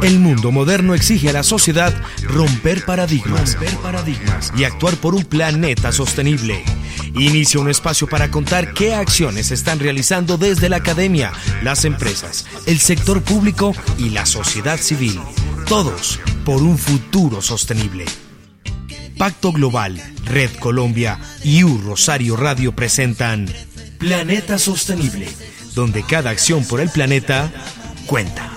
El mundo moderno exige a la sociedad romper paradigmas y actuar por un planeta sostenible. Inicia un espacio para contar qué acciones se están realizando desde la academia, las empresas, el sector público y la sociedad civil. Todos por un futuro sostenible. Pacto Global, Red Colombia y U Rosario Radio presentan Planeta Sostenible, donde cada acción por el planeta cuenta.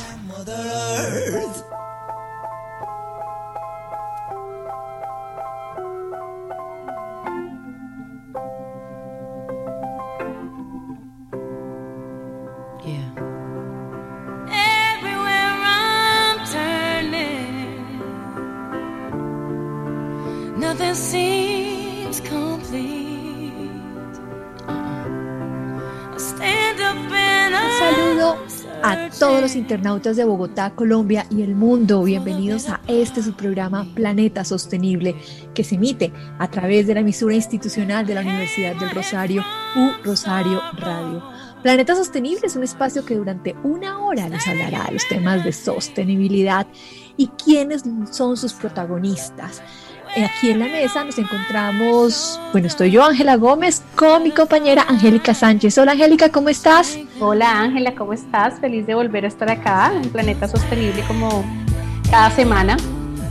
A todos los internautas de Bogotá, Colombia y el mundo, bienvenidos a su programa Planeta Sostenible, que se emite a través de la emisora institucional de la Universidad del Rosario, U Rosario Radio. Planeta Sostenible es un espacio que durante una hora nos hablará de los temas de sostenibilidad y quiénes son sus protagonistas. Aquí en la mesa nos encontramos, estoy yo, Ángela Gómez, con mi compañera Angélica Sánchez. Hola Angélica, ¿cómo estás? Hola Ángela, ¿cómo estás? Feliz de volver a estar acá en Planeta Sostenible como cada semana.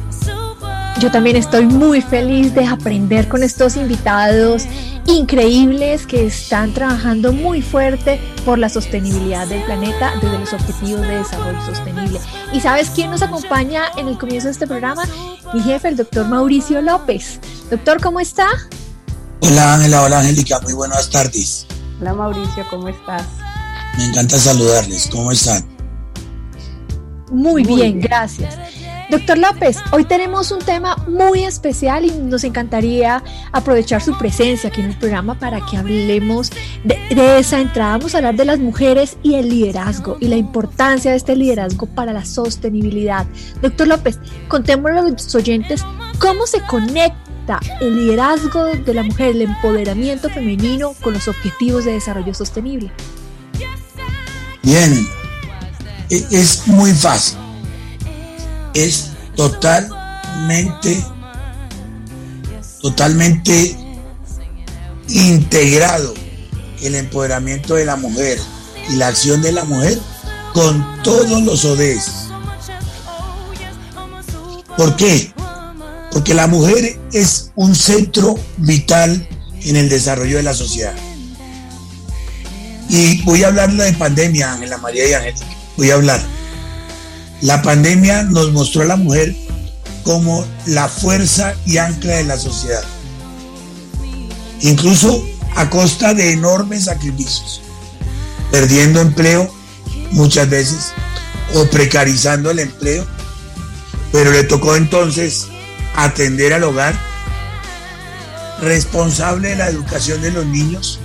Yo también estoy muy feliz de aprender con estos invitados increíbles que están trabajando muy fuerte por la sostenibilidad del planeta desde los Objetivos de Desarrollo Sostenible. ¿Y sabes quién nos acompaña en el comienzo de este programa? Mi jefe, el doctor Mauricio López. Doctor, ¿cómo está? Hola Ángela, hola Angélica, muy buenas tardes. Hola Mauricio, ¿cómo estás? Me encanta saludarles, ¿cómo están? Muy bien, gracias. Doctor López, hoy tenemos un tema muy especial y nos encantaría aprovechar su presencia aquí en el programa para que hablemos de esa entrada. Vamos a hablar de las mujeres y el liderazgo y la importancia de este liderazgo para la sostenibilidad. Doctor López, contémosle a los oyentes cómo se conecta el liderazgo de la mujer, el empoderamiento femenino con los Objetivos de Desarrollo Sostenible. Bien, es muy fácil. Es totalmente integrado el empoderamiento de la mujer y la acción de la mujer con todos los ODS. ¿Por qué? Porque la mujer es un centro vital en el desarrollo de la sociedad. Y voy a hablar de pandemia, Ángela María y Angélica. Voy a hablar. La pandemia nos mostró a la mujer como la fuerza y ancla de la sociedad, incluso a costa de enormes sacrificios, perdiendo empleo muchas veces o precarizando el empleo, pero le tocó entonces atender al hogar, responsable de la educación de los niños,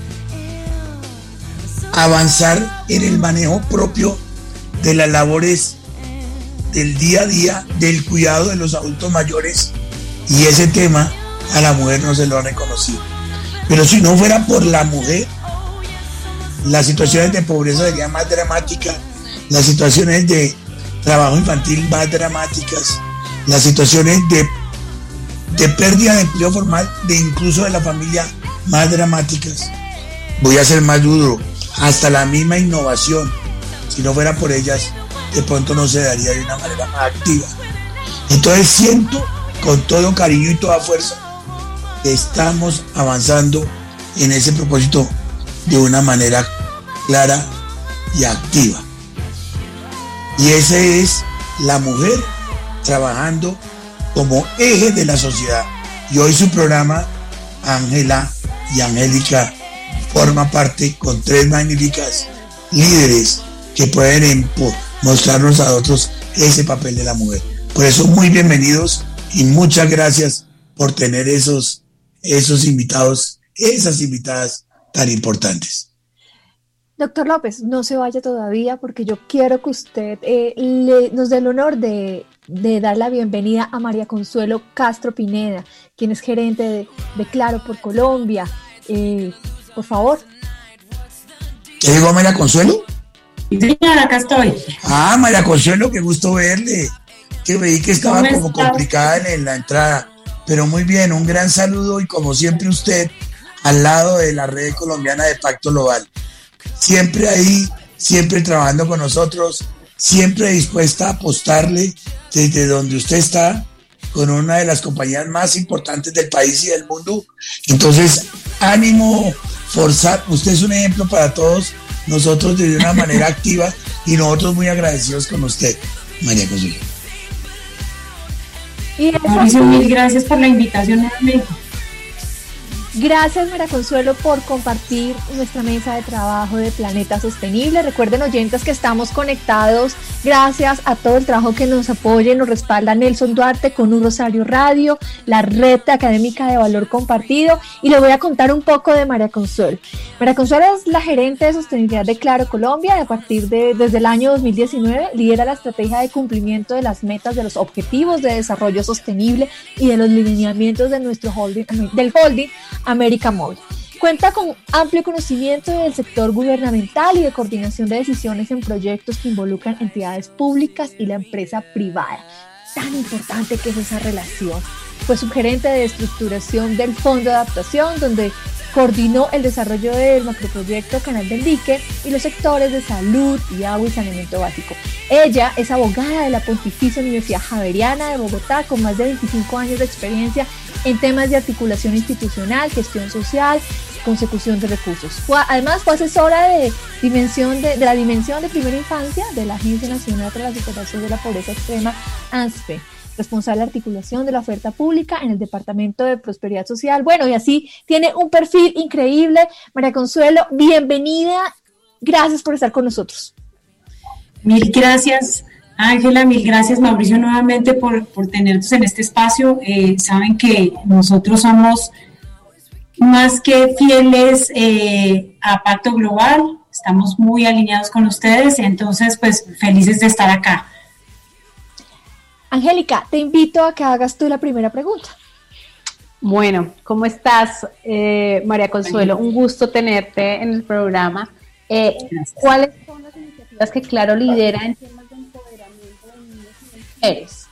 avanzar en el manejo propio de las labores del día a día, del cuidado de los adultos mayores, y ese tema a la mujer no se lo ha reconocido. Pero si no fuera por la mujer, las situaciones de pobreza serían más dramáticas, las situaciones de trabajo infantil más dramáticas, las situaciones de pérdida de empleo formal, de incluso de la familia, más dramáticas. Voy a ser más duro, hasta la misma innovación, si no fuera por ellas, de pronto no se daría de una manera más activa. Entonces siento con todo cariño y toda fuerza que estamos avanzando en ese propósito de una manera clara y activa. Y ese es la mujer trabajando como eje de la sociedad. Y hoy su programa, Ángela y Angélica, forma parte con 3 magníficas líderes que pueden mostrarnos a otros ese papel de la mujer. Por eso muy bienvenidos y muchas gracias por tener esos invitados, esas invitadas tan importantes. Doctor López, no se vaya todavía porque yo quiero que usted nos dé el honor de dar la bienvenida a María Consuelo Castro Pineda, quien es gerente de Claro por Colombia. Por favor. ¿Qué digo, María Consuelo? Sí, señora, acá estoy. María Consuelo, qué gusto verle. Que veí que estaba como complicada en la entrada, pero muy bien, un gran saludo y como siempre usted al lado de la red colombiana de Pacto Global. Siempre ahí, siempre trabajando con nosotros, siempre dispuesta a apostarle desde donde usted está con una de las compañías más importantes del país y del mundo. Entonces, ánimo, forzar. Usted es un ejemplo para todos nosotros de una manera activa y nosotros muy agradecidos con usted, María Consuelo. Mauricio, mil gracias por la invitación nuevamente. Gracias, María Consuelo, por compartir nuestra mesa de trabajo de Planeta Sostenible. Recuerden, oyentes, que estamos conectados gracias a todo el trabajo que nos apoya y nos respalda Nelson Duarte con Un Rosario Radio, la red académica de valor compartido. Y le voy a contar un poco de María Consuelo. María Consuelo es la gerente de sostenibilidad de Claro Colombia. Desde el año 2019 lidera la estrategia de cumplimiento de las metas de los objetivos de desarrollo sostenible y de los lineamientos de nuestro holding América Móvil. Cuenta con amplio conocimiento del sector gubernamental y de coordinación de decisiones en proyectos que involucran entidades públicas y la empresa privada. Tan importante que es esa relación. Fue subgerente de estructuración del Fondo de Adaptación, donde coordinó el desarrollo del macroproyecto Canal del Dique y los sectores de salud y agua y saneamiento básico. Ella es abogada de la Pontificia Universidad Javeriana de Bogotá, con más de 25 años de experiencia en temas de articulación institucional, gestión social, consecución de recursos. Además, fue asesora de la Dimensión de Primera Infancia de la Agencia Nacional para la Superación de la Pobreza Extrema, ANSPE, responsable de articulación de la oferta pública en el Departamento de Prosperidad Social. Bueno, y así tiene un perfil increíble. María Consuelo, bienvenida. Gracias por estar con nosotros. Mil gracias, Ángela, mil gracias, Mauricio, nuevamente por tenernos en este espacio. Saben que nosotros somos más que fieles a Pacto Global, estamos muy alineados con ustedes, entonces pues felices de estar acá. Angélica, te invito a que hagas tú la primera pregunta. Bueno, ¿cómo estás, María Consuelo? Un gusto tenerte en el programa. ¿Cuáles son las iniciativas que Claro lidera en temas de empoderamiento de niños y mujeres?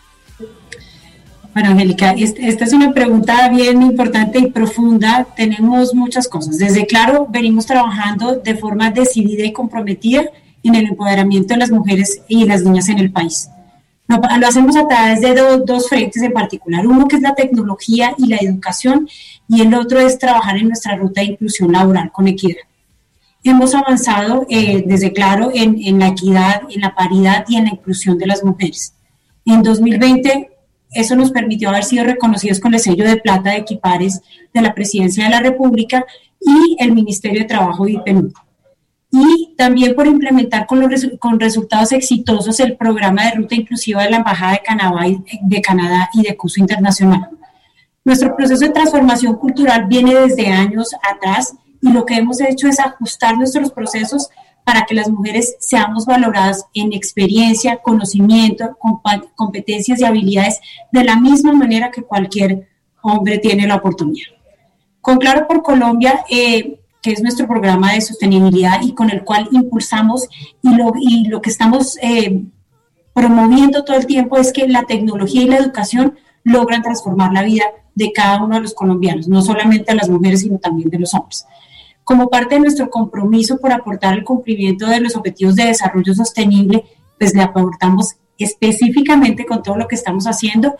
Bueno, Angélica, esta es una pregunta bien importante y profunda. Tenemos muchas cosas. Desde Claro venimos trabajando de forma decidida y comprometida en el empoderamiento de las mujeres y las niñas en el país. Lo hacemos a través de dos frentes en particular. Uno que es la tecnología y la educación, y el otro es trabajar en nuestra ruta de inclusión laboral con equidad. Hemos avanzado desde Claro en la equidad, en la paridad y en la inclusión de las mujeres. En 2020, eso nos permitió haber sido reconocidos con el sello de plata de Equipares de la Presidencia de la República y el Ministerio de Trabajo y PNUD. Y también por implementar con resultados exitosos el programa de ruta inclusiva de la Embajada de Canadá y de Curso Internacional. Nuestro proceso de transformación cultural viene desde años atrás, y lo que hemos hecho es ajustar nuestros procesos para que las mujeres seamos valoradas en experiencia, conocimiento, competencias y habilidades de la misma manera que cualquier hombre tiene la oportunidad. Con Claro por Colombia, que es nuestro programa de sostenibilidad y con el cual impulsamos y lo que estamos promoviendo todo el tiempo es que la tecnología y la educación logran transformar la vida de cada uno de los colombianos, no solamente a las mujeres, sino también de los hombres. Como parte de nuestro compromiso por aportar el cumplimiento de los objetivos de desarrollo sostenible, pues le aportamos específicamente con todo lo que estamos haciendo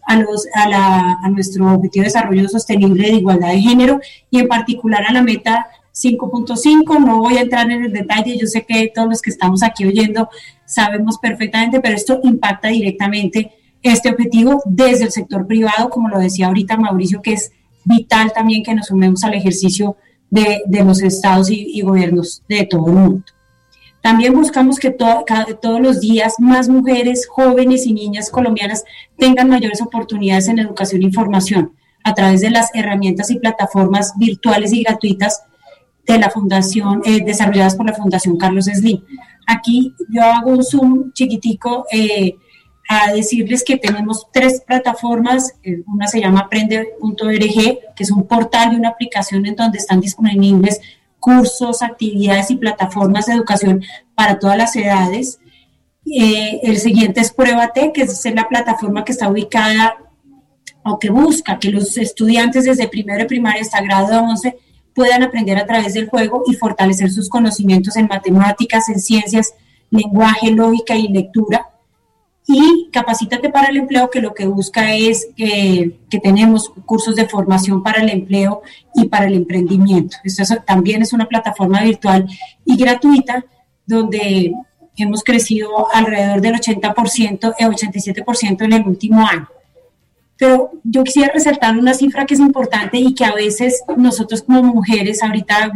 a nuestro objetivo de desarrollo sostenible de igualdad de género, y en particular a la meta 5.5. No voy a entrar en el detalle, yo sé que todos los que estamos aquí oyendo sabemos perfectamente, pero esto impacta directamente este objetivo desde el sector privado, como lo decía ahorita Mauricio, que es vital también que nos sumemos al ejercicio de los estados y gobiernos de todo el mundo. También buscamos que todos los días más mujeres, jóvenes y niñas colombianas tengan mayores oportunidades en educación e información a través de las herramientas y plataformas virtuales y gratuitas de la Fundación, desarrolladas por la Fundación Carlos Slim. Aquí yo hago un zoom chiquitico a decirles que tenemos 3 plataformas. Una se llama aprende.org, que es un portal y una aplicación en donde están disponibles cursos, actividades y plataformas de educación para todas las edades. El siguiente es Pruébate, que es la plataforma que está ubicada o que busca que los estudiantes desde primero de primaria hasta grado de 11 puedan aprender a través del juego y fortalecer sus conocimientos en matemáticas, en ciencias, lenguaje, lógica y lectura. Y Capacítate para el Empleo, que lo que busca es que tenemos cursos de formación para el empleo y para el emprendimiento. Esto también es una plataforma virtual y gratuita donde hemos crecido alrededor del 80%, 87% en el último año. Pero yo quisiera resaltar una cifra que es importante y que a veces nosotros como mujeres, ahorita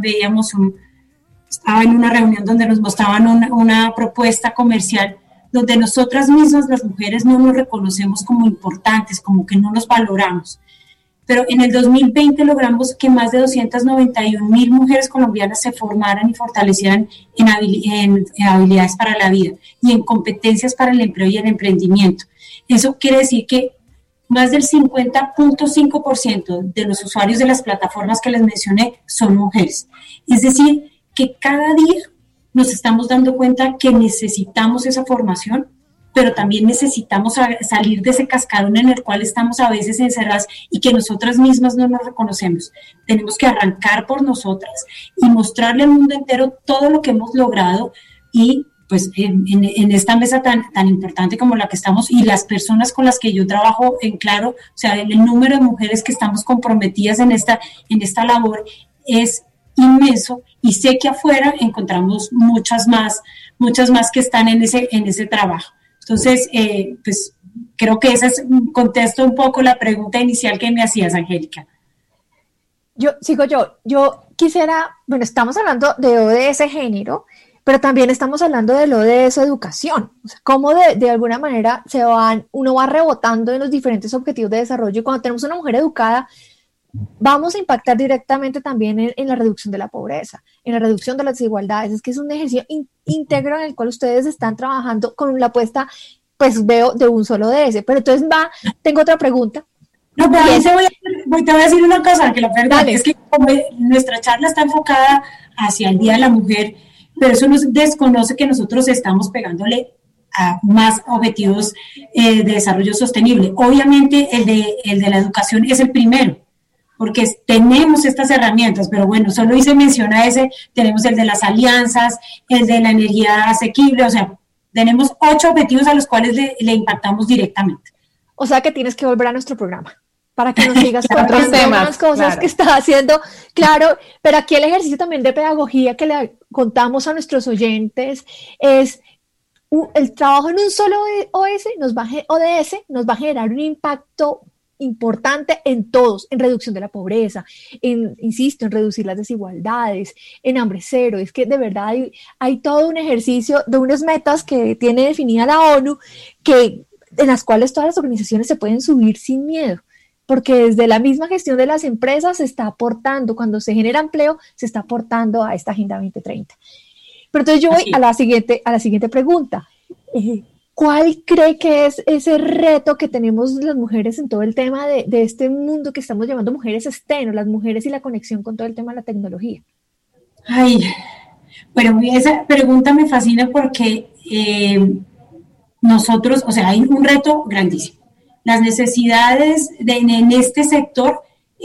estaba en una reunión donde nos mostraban una propuesta comercial donde nosotras mismas, las mujeres, no nos reconocemos como importantes, como que no nos valoramos. Pero en el 2020 logramos que más de 291,000 mujeres colombianas se formaran y fortalecieran en habilidades para la vida y en competencias para el empleo y el emprendimiento. Eso quiere decir que más del 50.5% de los usuarios de las plataformas que les mencioné son mujeres. Es decir, que cada día nos estamos dando cuenta que necesitamos esa formación, pero también necesitamos salir de ese cascarón en el cual estamos a veces encerradas y que nosotras mismas no nos reconocemos. Tenemos que arrancar por nosotras y mostrarle al mundo entero todo lo que hemos logrado y pues en esta mesa tan importante como la que estamos y las personas con las que yo trabajo en Claro, o sea, el número de mujeres que estamos comprometidas en esta labor es inmenso y sé que afuera encontramos muchas más que están en ese trabajo. Entonces, pues creo que ese contesto un poco la pregunta inicial que me hacías, Angélica. Yo quisiera, bueno, estamos hablando de ODS género, pero también estamos hablando de ODS educación, o sea, cómo de alguna manera uno va rebotando en los diferentes objetivos de desarrollo y cuando tenemos una mujer educada, vamos a impactar directamente también en la reducción de la pobreza, en la reducción de las desigualdades. Es que es un ejercicio íntegro en el cual ustedes están trabajando con la apuesta, pues veo, de un solo ODS. Pero entonces tengo otra pregunta. No, pero ahí te voy a decir una cosa, que la verdad es que como nuestra charla está enfocada hacia el Día de la Mujer, pero eso nos desconoce que nosotros estamos pegándole a más objetivos de desarrollo sostenible. Obviamente el de la educación es el primero, porque tenemos estas herramientas, pero bueno, solo hice mención a ese, tenemos el de las alianzas, el de la energía asequible, o sea, tenemos 8 objetivos a los cuales le impactamos directamente. O sea que tienes que volver a nuestro programa para que nos digas otros temas, las cosas claro que está haciendo, claro, pero aquí el ejercicio también de pedagogía que le contamos a nuestros oyentes es el trabajo en un solo ODS nos va a generar un impacto importante en todos, en reducción de la pobreza, insisto, en reducir las desigualdades, en hambre cero. Es que de verdad hay todo un ejercicio de unas metas que tiene definida la ONU, en las cuales todas las organizaciones se pueden subir sin miedo, porque desde la misma gestión de las empresas se está aportando, cuando se genera empleo, se está aportando a esta Agenda 2030. Pero entonces yo voy a la siguiente pregunta. ¿Cuál cree que es ese reto que tenemos las mujeres en todo el tema de este mundo que estamos llamando mujeres STEM, las mujeres y la conexión con todo el tema de la tecnología? Ay, bueno, esa pregunta me fascina porque nosotros, o sea, hay un reto grandísimo. Las necesidades en este sector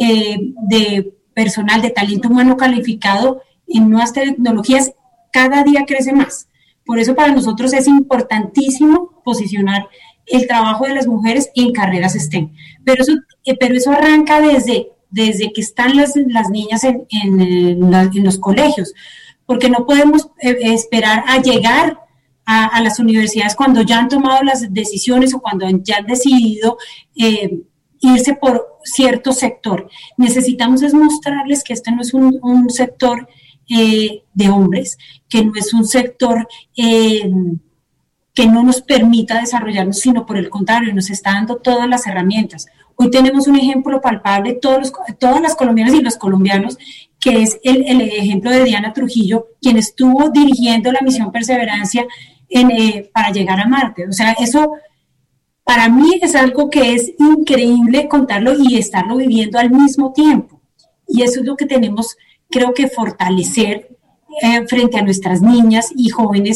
de personal, de talento humano calificado en nuevas tecnologías, cada día crece más. Por eso para nosotros es importantísimo posicionar el trabajo de las mujeres en carreras STEM. Pero eso arranca desde que están las niñas en los colegios, porque no podemos esperar a llegar a las universidades cuando ya han tomado las decisiones o cuando ya han decidido irse por cierto sector. Necesitamos es mostrarles que este no es un sector de hombres, que no es un sector que no nos permita desarrollarnos, sino por el contrario, nos está dando todas las herramientas. Hoy tenemos un ejemplo palpable, todas las colombianas y los colombianos, que es el ejemplo de Diana Trujillo, quien estuvo dirigiendo la misión Perseverancia para llegar a Marte. O sea, eso para mí es algo que es increíble contarlo y estarlo viviendo al mismo tiempo. Y eso es lo que tenemos, creo que fortalecer frente a nuestras niñas y jóvenes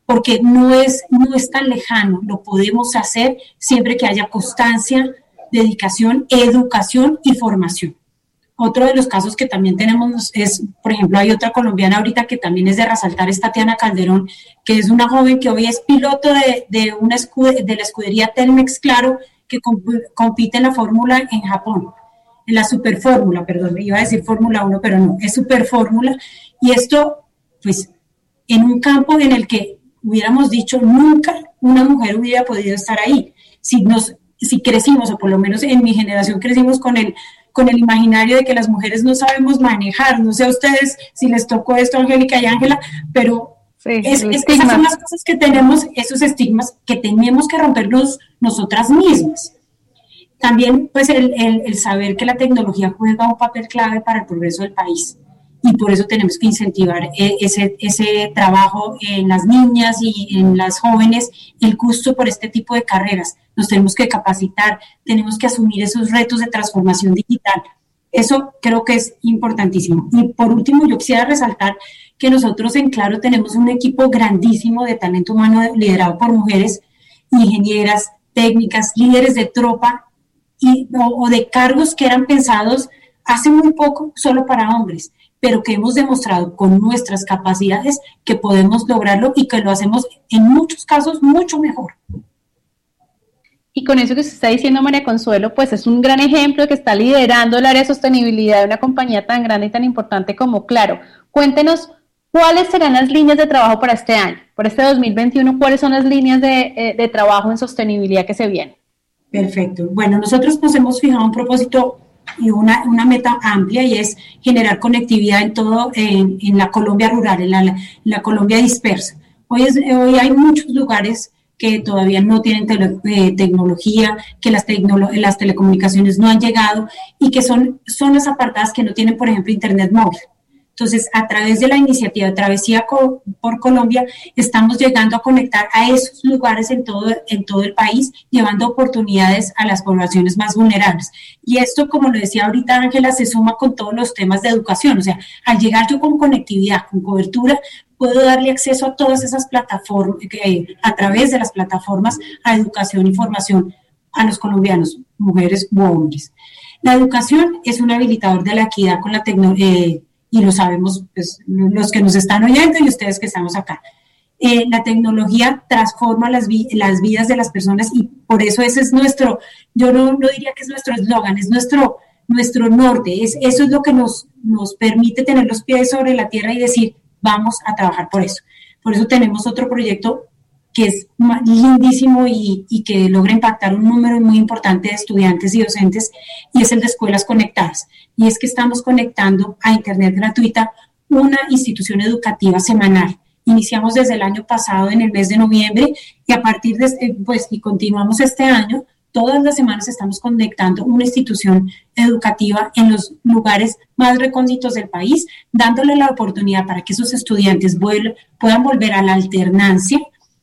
porque no es tan lejano, lo podemos hacer siempre que haya constancia, dedicación, educación y formación. Otro de los casos que también tenemos es, por ejemplo, hay otra colombiana ahorita que también es de resaltar, es Tatiana Calderón, que es una joven que hoy es piloto de la escudería Telmex Claro, que compite en la fórmula en Japón, en la superfórmula, perdón, iba a decir Fórmula 1, pero no, es superfórmula, y esto, pues, en un campo en el que hubiéramos dicho nunca una mujer hubiera podido estar ahí, si crecimos, o por lo menos en mi generación crecimos con el imaginario de que las mujeres no sabemos manejar. No sé a ustedes si les tocó esto, Angélica y Ángela, pero sí, esas son las cosas que tenemos, esos estigmas que tenemos que romperlos nosotras mismas. También, pues, el saber que la tecnología juega un papel clave para el progreso del país. Y por eso tenemos que incentivar ese trabajo en las niñas y en las jóvenes, el gusto por este tipo de carreras. Nos tenemos que capacitar, tenemos que asumir esos retos de transformación digital. Eso creo que es importantísimo. Y por último, yo quisiera resaltar que nosotros en Claro tenemos un equipo grandísimo de talento humano liderado por mujeres, ingenieras, técnicas, líderes de tropa o de cargos que eran pensados hace muy poco solo para hombres, pero que hemos demostrado con nuestras capacidades que podemos lograrlo y que lo hacemos en muchos casos mucho mejor. Y con eso que se está diciendo, María Consuelo, pues es un gran ejemplo que está liderando el área de sostenibilidad de una compañía tan grande y tan importante como Claro. Cuéntenos, ¿cuáles serán las líneas de trabajo para este año? Para este 2021, ¿cuáles son las líneas de trabajo en sostenibilidad que se vienen? Perfecto. Bueno, nosotros pues hemos fijado un propósito y una meta amplia, y es generar conectividad en la Colombia rural, en la Colombia dispersa. Hoy hay muchos lugares que todavía no tienen tecnología, que las telecomunicaciones no han llegado y que son zonas apartadas que no tienen, por ejemplo, internet móvil. Entonces, a través de la iniciativa Travesía por Colombia, estamos llegando a conectar a esos lugares en todo el país, llevando oportunidades a las poblaciones más vulnerables. Y esto, como lo decía ahorita Ángela, se suma con todos los temas de educación. O sea, al llegar yo con conectividad, con cobertura, puedo darle acceso a todas esas plataformas, a través de las plataformas, a educación y formación a los colombianos, mujeres u hombres. La educación es un habilitador de la equidad con la tecnología, y lo sabemos, pues, los que nos están oyendo y ustedes que estamos acá. La tecnología transforma las vidas de las personas, y por eso ese es nuestro, yo no diría que es nuestro eslogan, es nuestro norte, eso es lo que nos permite tener los pies sobre la tierra y decir, vamos a trabajar por eso. Por eso tenemos otro proyecto que es lindísimo y que logra impactar un número muy importante de estudiantes y docentes, y es el de escuelas conectadas. Y es que estamos conectando a Internet gratuita una institución educativa semanal. Iniciamos desde el año pasado, en el mes de noviembre, y a partir de, y continuamos este año, todas las semanas estamos conectando una institución educativa en los lugares más recónditos del país, dándole la oportunidad para que esos estudiantes puedan volver a la alternancia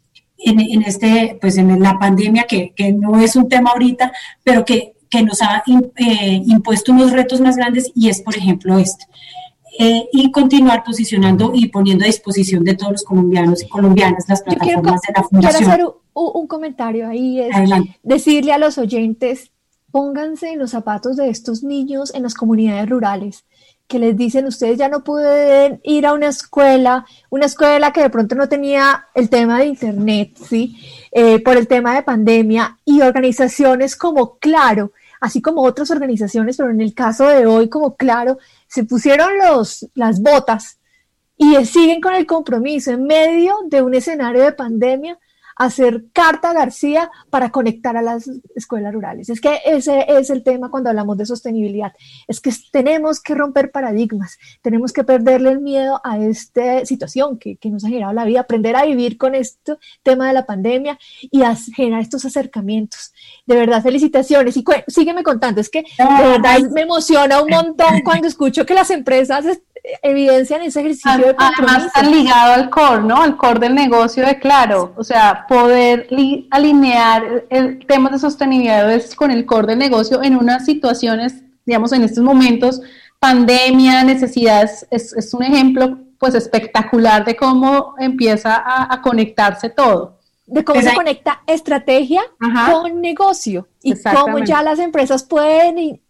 en la pandemia, que no es un tema ahorita, pero que nos ha impuesto unos retos más grandes, y es, por ejemplo, y continuar posicionando y poniendo a disposición de todos los colombianos y colombianas las plataformas de la Fundación. Quiero hacer un comentario ahí, es decirle a los oyentes, pónganse en los zapatos de estos niños en las comunidades rurales, que les dicen, ustedes ya no pueden ir a una escuela que de pronto no tenía el tema de internet, ¿sí? Por el tema de pandemia, y organizaciones como Claro, así como otras organizaciones, pero en el caso de hoy como Claro, se pusieron las botas y siguen con el compromiso en medio de un escenario de pandemia, hacer carta García para conectar a las escuelas rurales. Es que ese es el tema cuando hablamos de sostenibilidad. Es que tenemos que romper paradigmas, tenemos que perderle el miedo a esta situación que nos ha generado la vida, aprender a vivir con este tema de la pandemia y a generar estos acercamientos. De verdad, felicitaciones. Y sígueme contando, es que de verdad me emociona un montón cuando escucho que las empresas evidencian ese ejercicio de compromiso. Además está ligado al core, ¿no? Al core del negocio de Claro, o sea, poder alinear el tema de sostenibilidad con el core del negocio en unas situaciones, digamos, en estos momentos, pandemia, necesidades, es un ejemplo pues espectacular de cómo empieza a conectarse todo. De cómo se conecta estrategia con negocio y cómo ya las empresas pueden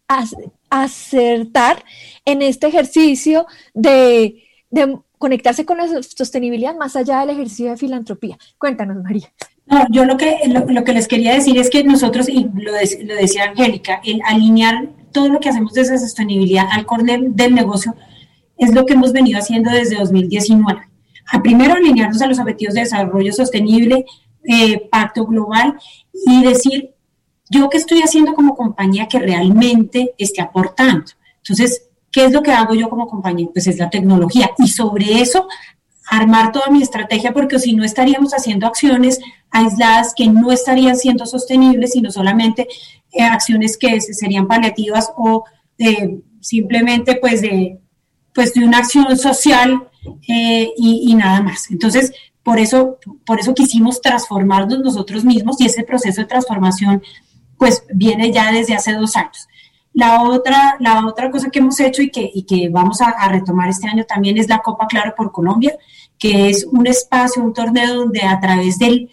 acertar en este ejercicio de conectarse con la sostenibilidad más allá del ejercicio de filantropía. Cuéntanos, María. No, yo lo que les quería decir es que nosotros, y lo decía Angélica, el alinear todo lo que hacemos desde sostenibilidad al core del negocio es lo que hemos venido haciendo desde 2019. Primero, alinearnos a los objetivos de desarrollo sostenible, pacto global, y decir, yo qué estoy haciendo como compañía que realmente esté aportando. Entonces, ¿qué es lo que hago yo como compañía? Pues es la tecnología, y sobre eso armar toda mi estrategia, porque si no estaríamos haciendo acciones aisladas que no estarían siendo sostenibles, sino solamente acciones que serían paliativas o simplemente pues de una acción social y nada más. Entonces, por eso quisimos transformarnos nosotros mismos, y ese proceso de transformación pues viene ya desde hace 2 años. La otra cosa que hemos hecho y que vamos a retomar este año también es la Copa Claro por Colombia, que es un espacio, un torneo donde a través del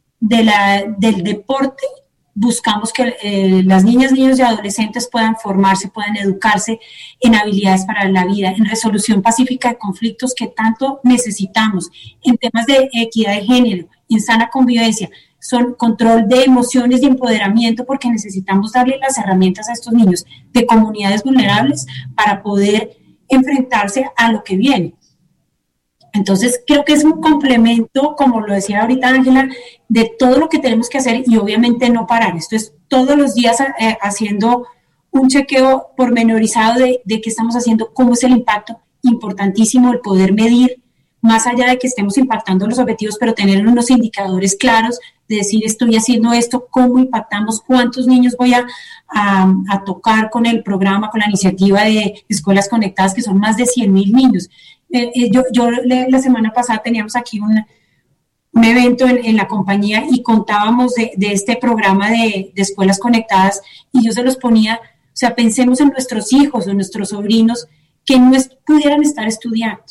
deporte buscamos que las niñas, niños y adolescentes puedan formarse, puedan educarse en habilidades para la vida, en resolución pacífica de conflictos que tanto necesitamos, en temas de equidad de género, en sana convivencia, son control de emociones y empoderamiento, porque necesitamos darle las herramientas a estos niños de comunidades vulnerables para poder enfrentarse a lo que viene. Entonces, creo que es un complemento, como lo decía ahorita Ángela, de todo lo que tenemos que hacer, y obviamente no parar. Esto es todos los días haciendo un chequeo pormenorizado de qué estamos haciendo, cómo es el impacto. Importantísimo el poder medir, más allá de que estemos impactando los objetivos, pero tener unos indicadores claros de decir, estoy haciendo esto, cómo impactamos, cuántos niños voy a tocar con el programa, con la iniciativa de Escuelas Conectadas, que son más de 100,000 niños. Yo la semana pasada teníamos aquí un evento en la compañía y contábamos de este programa de Escuelas Conectadas, y yo se los ponía, o sea, pensemos en nuestros hijos o nuestros sobrinos que no pudieran estar estudiando.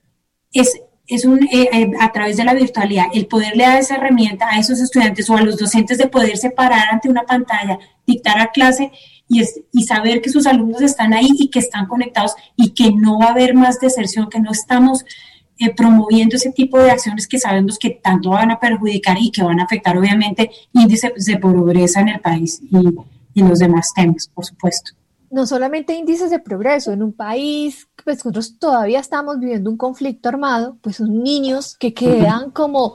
A través de la virtualidad, el poderle dar esa herramienta a esos estudiantes o a los docentes de poderse parar ante una pantalla, dictar a clase y saber que sus alumnos están ahí y que están conectados y que no va a haber más deserción, que no estamos promoviendo ese tipo de acciones que sabemos que tanto van a perjudicar y que van a afectar obviamente índices de pobreza en el país y los demás temas, por supuesto. No solamente índices de progreso, en un país, pues nosotros todavía estamos viviendo un conflicto armado, pues son niños que quedan como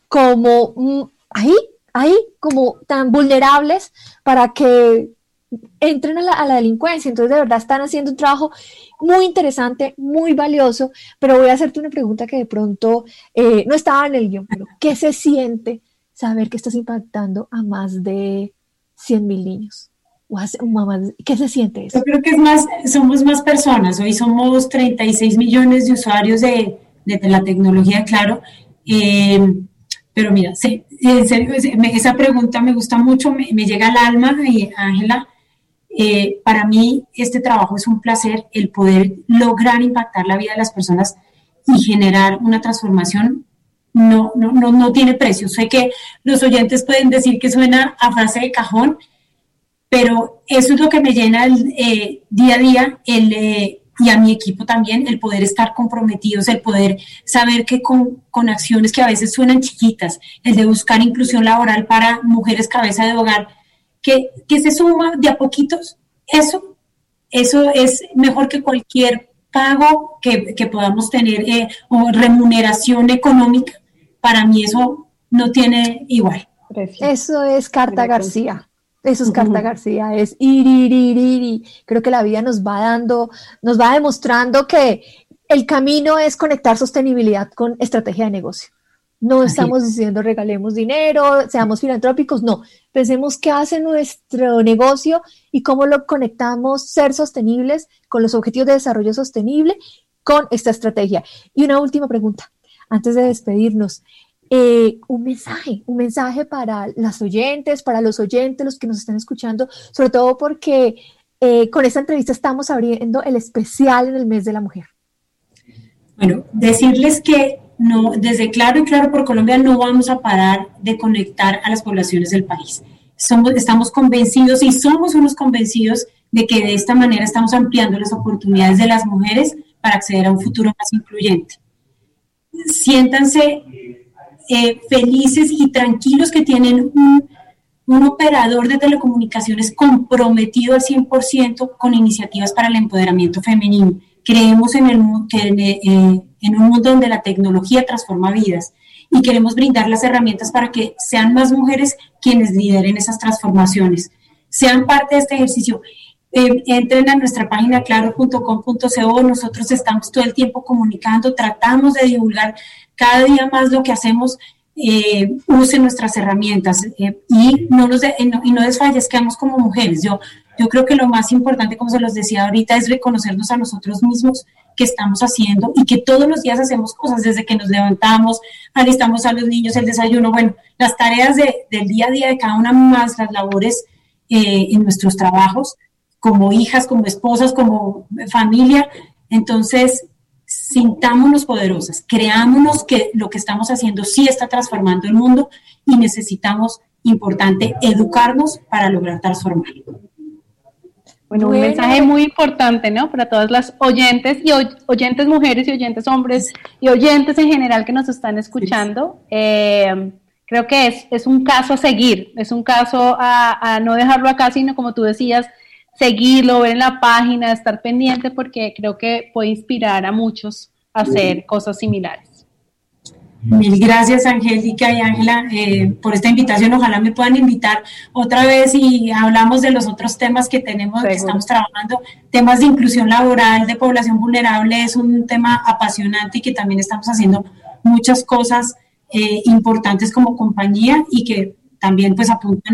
ahí, como tan vulnerables para que entren a la delincuencia. Entonces, de verdad están haciendo un trabajo muy interesante, muy valioso, pero voy a hacerte una pregunta que de pronto no estaba en el guión, pero ¿qué se siente saber que estás impactando a más de 100,000 niños? ¿Qué se siente eso? Yo creo que somos más personas. Hoy somos 36 millones de usuarios de la tecnología, claro. Pero mira, en serio, esa pregunta me gusta mucho, me llega al alma, Ángela. Para mí este trabajo es un placer, el poder lograr impactar la vida de las personas y generar una transformación. No tiene precio. Sé que los oyentes pueden decir que suena a frase de cajón, pero eso es lo que me llena día a día, y a mi equipo también, el poder estar comprometidos, el poder saber que con acciones que a veces suenan chiquitas, el de buscar inclusión laboral para mujeres cabeza de hogar, que se suma de a poquitos, eso es mejor que cualquier pago que podamos tener o remuneración económica. Para mí eso no tiene igual. Eso es Carta García. Eso es Carta García, es ir. Creo que la vida nos va demostrando que el camino es conectar sostenibilidad con estrategia de negocio. No estamos diciendo regalemos dinero, seamos filantrópicos, no. Pensemos qué hace nuestro negocio y cómo lo conectamos, ser sostenibles con los objetivos de desarrollo sostenible con esta estrategia. Y una última pregunta, antes de despedirnos. Un mensaje para las oyentes, para los oyentes, los que nos están escuchando, sobre todo porque con esta entrevista estamos abriendo el especial en el mes de la mujer. Bueno, decirles que no, desde Claro y Claro por Colombia no vamos a parar de conectar a las poblaciones del país. Estamos convencidos y somos unos convencidos de que de esta manera estamos ampliando las oportunidades de las mujeres para acceder a un futuro más incluyente. Siéntanse felices y tranquilos que tienen un operador de telecomunicaciones comprometido al 100% con iniciativas para el empoderamiento femenino. Creemos en un mundo donde la tecnología transforma vidas y queremos brindar las herramientas para que sean más mujeres quienes lideren esas transformaciones. Sean parte de este ejercicio. Entren a nuestra página claro.com.co. Nosotros estamos todo el tiempo comunicando, tratamos de divulgar cada día más lo que hacemos. Usen nuestras herramientas y no desfallezcamos como mujeres. Yo creo que lo más importante, como se los decía ahorita, es reconocernos a nosotros mismos que estamos haciendo y que todos los días hacemos cosas desde que nos levantamos, alistamos a los niños, el desayuno, bueno, las tareas del día a día de cada una más, las labores en nuestros trabajos, como hijas, como esposas, como familia. Entonces, sintámonos poderosas, creámonos que lo que estamos haciendo sí está transformando el mundo y necesitamos, importante, educarnos para lograr transformarlo. Bueno, un mensaje muy importante, ¿no? Para todas las oyentes y oyentes mujeres y oyentes hombres y oyentes en general que nos están escuchando. Creo que es un caso a seguir, es un caso a no dejarlo acá, sino como tú decías, seguirlo, ver en la página, estar pendiente, porque creo que puede inspirar a muchos a hacer cosas similares. Mil gracias, Angélica y Ángela, por esta invitación. Ojalá me puedan invitar otra vez y hablamos de los otros temas que tenemos, que estamos trabajando. Temas de inclusión laboral, de población vulnerable, es un tema apasionante y que también estamos haciendo muchas cosas importantes como compañía y que también pues apuntan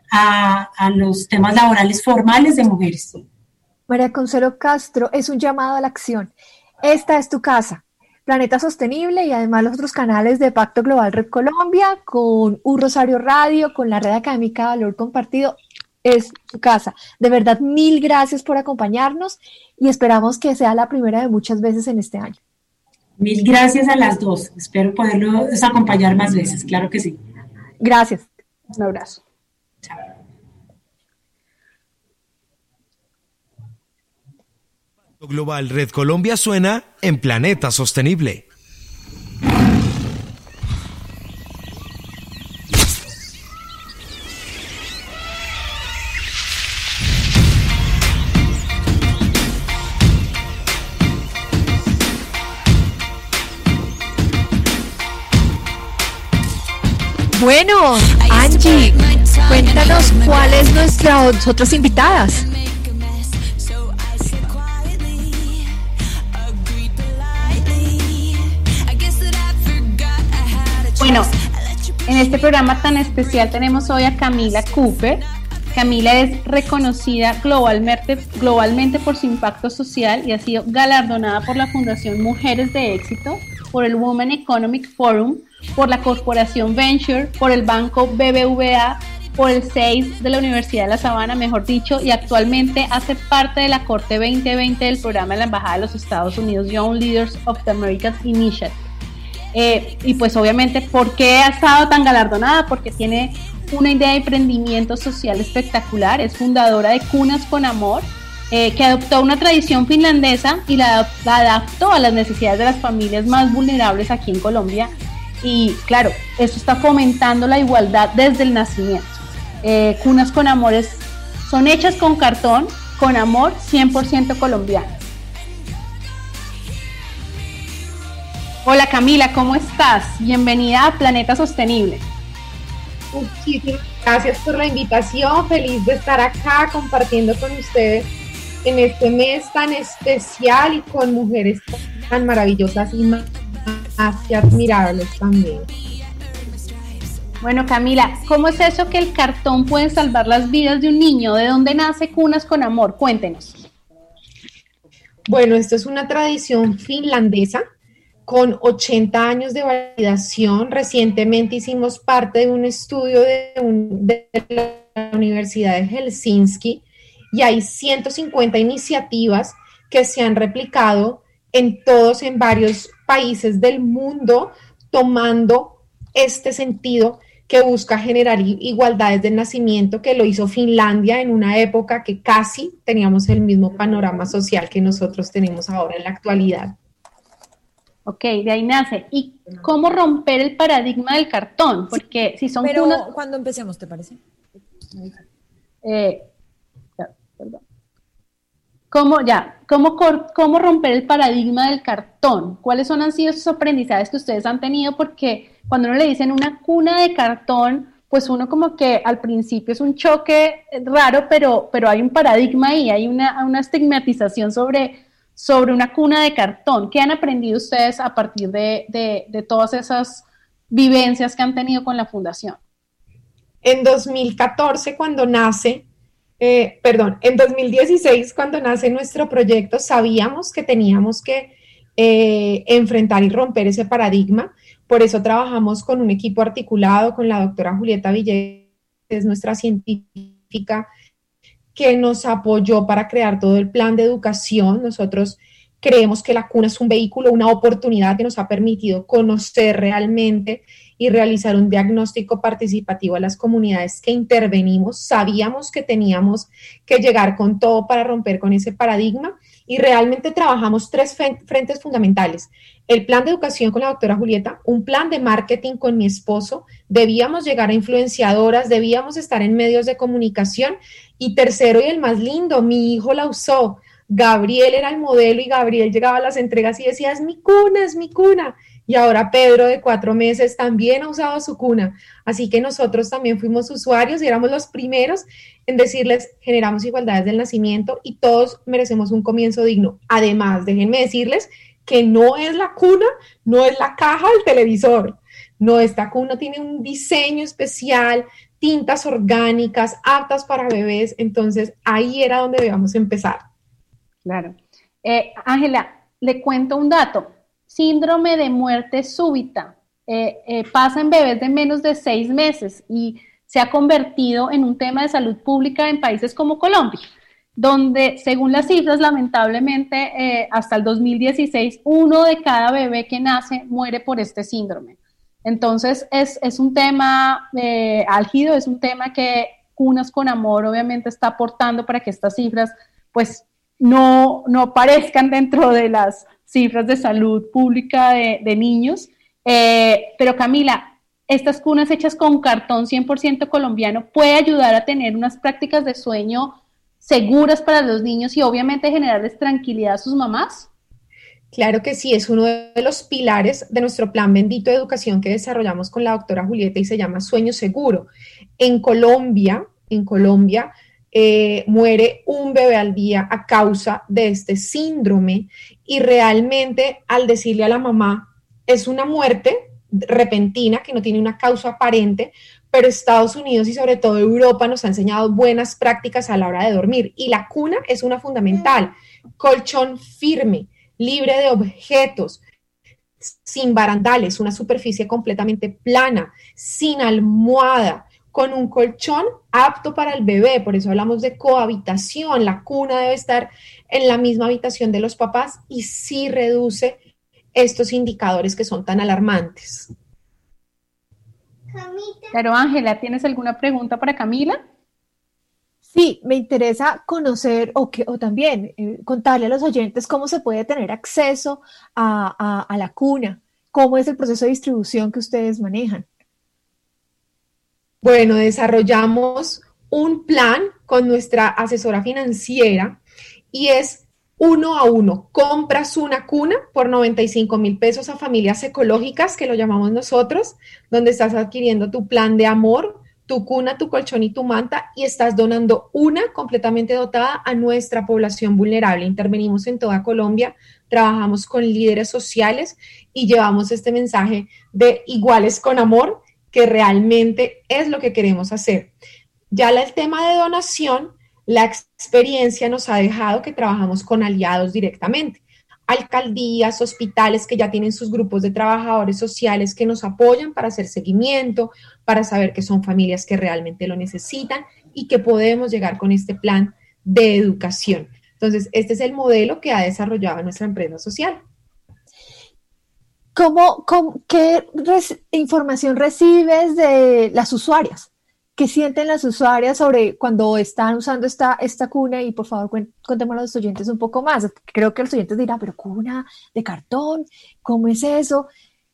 a los temas laborales formales de mujeres. María Consuelo Castro, es un llamado a la acción. Esta es tu casa. Planeta Sostenible y además los otros canales de Pacto Global Red Colombia, con Un Rosario Radio, con la Red Académica Valor Compartido, es su casa. De verdad, mil gracias por acompañarnos y esperamos que sea la primera de muchas veces en este año. Mil gracias a las dos. Espero poderlos acompañar más veces, claro que sí. Gracias. Un abrazo. Chao. Global Red Colombia suena en Planeta Sostenible. Bueno, Angie, cuéntanos cuáles nuestras otras invitadas. Bueno, en este programa tan especial tenemos hoy a Camila Cooper. Camila es reconocida globalmente por su impacto social y ha sido galardonada por la Fundación Mujeres de Éxito, por el Women Economic Forum, por la Corporación Venture, por el Banco BBVA, por el CEIS de la Universidad de La Sabana, mejor dicho, y actualmente hace parte de la Corte 2020 del programa de la Embajada de los Estados Unidos Young Leaders of the Americas Initiative. Y pues obviamente, ¿por qué ha estado tan galardonada? Porque tiene una idea de emprendimiento social espectacular, es fundadora de Cunas con Amor, que adoptó una tradición finlandesa y la adaptó a las necesidades de las familias más vulnerables aquí en Colombia. Y claro, esto está fomentando la igualdad desde el nacimiento. Cunas con Amor son hechas con cartón, con amor, 100% colombiano. Hola Camila, ¿cómo estás? Bienvenida a Planeta Sostenible. Muchísimas gracias por la invitación, feliz de estar acá compartiendo con ustedes en este mes tan especial y con mujeres tan maravillosas y más que admirables también. Bueno Camila, ¿cómo es eso que el cartón puede salvar las vidas de un niño? ¿De dónde nace Cunas con Amor? Cuéntenos. Bueno, esto es una tradición finlandesa con 80 años de validación. Recientemente hicimos parte de un estudio de la Universidad de Helsinki y hay 150 iniciativas que se han replicado en varios países del mundo tomando este sentido que busca generar igualdades del nacimiento, que lo hizo Finlandia en una época que casi teníamos el mismo panorama social que nosotros tenemos ahora en la actualidad. Ok, de ahí nace. ¿Y cómo romper el paradigma del cartón? Porque si son Pero cunas... cuando empecemos, ¿te parece? Perdón. ¿Cómo romper el paradigma del cartón? ¿Cuáles han sido esos aprendizajes que ustedes han tenido? Porque cuando uno le dicen una cuna de cartón, pues uno como que al principio es un choque raro, pero hay un paradigma ahí, hay una estigmatización sobre una cuna de cartón. ¿Qué han aprendido ustedes a partir de todas esas vivencias que han tenido con la fundación? En 2014, cuando nace, en 2016, cuando nace nuestro proyecto, sabíamos que teníamos que enfrentar y romper ese paradigma. Por eso trabajamos con un equipo articulado, con la doctora Julieta Villegas, que es nuestra científica, que nos apoyó para crear todo el plan de educación. Nosotros creemos que la cuna es un vehículo, una oportunidad que nos ha permitido conocer realmente y realizar un diagnóstico participativo a las comunidades que intervenimos. Sabíamos que teníamos que llegar con todo para romper con ese paradigma y realmente trabajamos tres frentes fundamentales. El plan de educación con la doctora Julieta, un plan de marketing con mi esposo, debíamos llegar a influenciadoras, debíamos estar en medios de comunicación y tercero y el más lindo, mi hijo la usó. Gabriel era el modelo y Gabriel llegaba a las entregas y decía, es mi cuna, es mi cuna. Y ahora Pedro, de 4 meses, también ha usado su cuna. Así que nosotros también fuimos usuarios y éramos los primeros en decirles, generamos igualdades del nacimiento y todos merecemos un comienzo digno. Además, déjenme decirles que no es la cuna, no es la caja del televisor. No, esta cuna tiene un diseño especial, tintas orgánicas, aptas para bebés. Entonces, ahí era donde debíamos empezar. Claro. Ángela, le cuento un dato. Síndrome de muerte súbita pasa en bebés de menos de 6 meses y se ha convertido en un tema de salud pública en países como Colombia, donde según las cifras, lamentablemente, hasta el 2016, 1 de cada bebé que nace muere por este síndrome. Entonces, es un tema álgido, es un tema que Cunas con Amor obviamente está aportando para que estas cifras, pues, no aparezcan dentro de las cifras de salud pública de niños. Pero Camila, estas cunas hechas con cartón 100% colombiano puede ayudar a tener unas prácticas de sueño seguras para los niños y obviamente generarles tranquilidad a sus mamás. Claro que sí, es uno de los pilares de nuestro plan bendito de educación que desarrollamos con la doctora Julieta y se llama Sueño Seguro. En Colombia, muere un bebé al día a causa de este síndrome y realmente al decirle a la mamá es una muerte repentina que no tiene una causa aparente, pero Estados Unidos y sobre todo Europa nos ha enseñado buenas prácticas a la hora de dormir y la cuna es una fundamental, colchón firme, libre de objetos, sin barandales, una superficie completamente plana, sin almohada, con un colchón apto para el bebé, por eso hablamos de cohabitación, la cuna debe estar en la misma habitación de los papás y sí reduce estos indicadores que son tan alarmantes. Pero Ángela, ¿tienes alguna pregunta para Camila? Sí, me interesa conocer o también contarle a los oyentes cómo se puede tener acceso a la cuna, cómo es el proceso de distribución que ustedes manejan. Bueno, desarrollamos un plan con nuestra asesora financiera y es 1 a 1. Compras una cuna por 95,000 pesos a familias ecológicas, que lo llamamos nosotros, donde estás adquiriendo tu plan de amor, tu cuna, tu colchón y tu manta y estás donando una completamente dotada a nuestra población vulnerable. Intervenimos en toda Colombia, trabajamos con líderes sociales y llevamos este mensaje de iguales con amor, que realmente es lo que queremos hacer. Ya el tema de donación, la experiencia nos ha dejado que trabajamos con aliados directamente. Alcaldías, hospitales que ya tienen sus grupos de trabajadores sociales que nos apoyan para hacer seguimiento, para saber que son familias que realmente lo necesitan y que podemos llegar con este plan de educación. Entonces, este es el modelo que ha desarrollado nuestra empresa social. ¿Qué información recibes de las usuarias? ¿Qué sienten las usuarias sobre cuando están usando esta cuna? Y por favor, contémoslo a los oyentes un poco más. Creo que los oyentes dirán, pero cuna de cartón, ¿cómo es eso?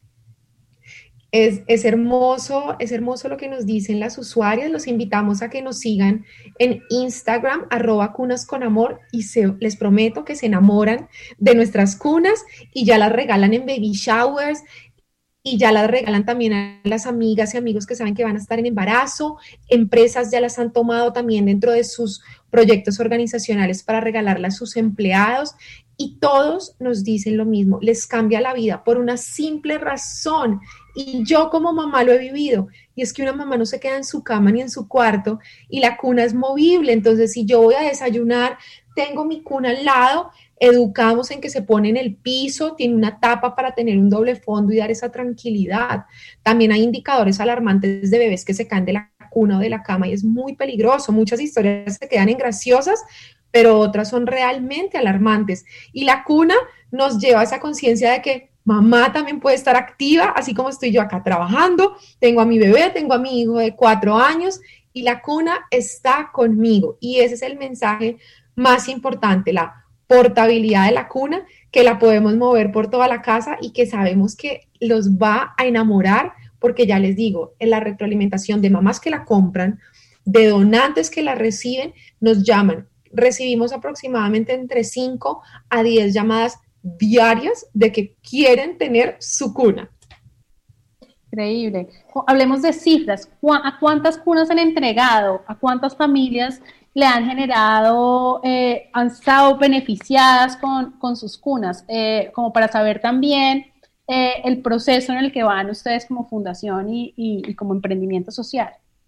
Es hermoso lo que nos dicen las usuarias. Los invitamos a que nos sigan en Instagram, @cunasconamor, y les prometo que se enamoran de nuestras cunas y ya las regalan en baby showers y ya las regalan también a las amigas y amigos que saben que van a estar en embarazo. Empresas ya las han tomado también dentro de sus proyectos organizacionales para regalarlas a sus empleados. Y todos nos dicen lo mismo, les cambia la vida por una simple razón. Y yo como mamá lo he vivido, y es que una mamá no se queda en su cama ni en su cuarto, y la cuna es movible. Entonces, si yo voy a desayunar, tengo mi cuna al lado, educamos en que se pone en el piso, tiene una tapa para tener un doble fondo y dar esa tranquilidad. También hay indicadores alarmantes de bebés que se caen de la cuna o de la cama y es muy peligroso. Muchas historias se quedan en graciosas, pero otras son realmente alarmantes. Y la cuna nos lleva a esa conciencia de que mamá también puede estar activa, así como estoy yo acá trabajando, tengo a mi bebé, tengo a mi hijo de 4 años y la cuna está conmigo. Y ese es el mensaje más importante, la portabilidad de la cuna, que la podemos mover por toda la casa y que sabemos que los va a enamorar, porque ya les digo, en la retroalimentación de mamás que la compran, de donantes que la reciben, nos llaman. Recibimos aproximadamente entre 5 a 10 llamadas diarias de que quieren tener su cuna. Increíble. Hablemos de cifras. ¿A cuántas cunas han entregado? ¿A cuántas familias le han generado, han estado beneficiadas con sus cunas? Como para saber también el proceso en el que van ustedes como fundación y como emprendimiento social.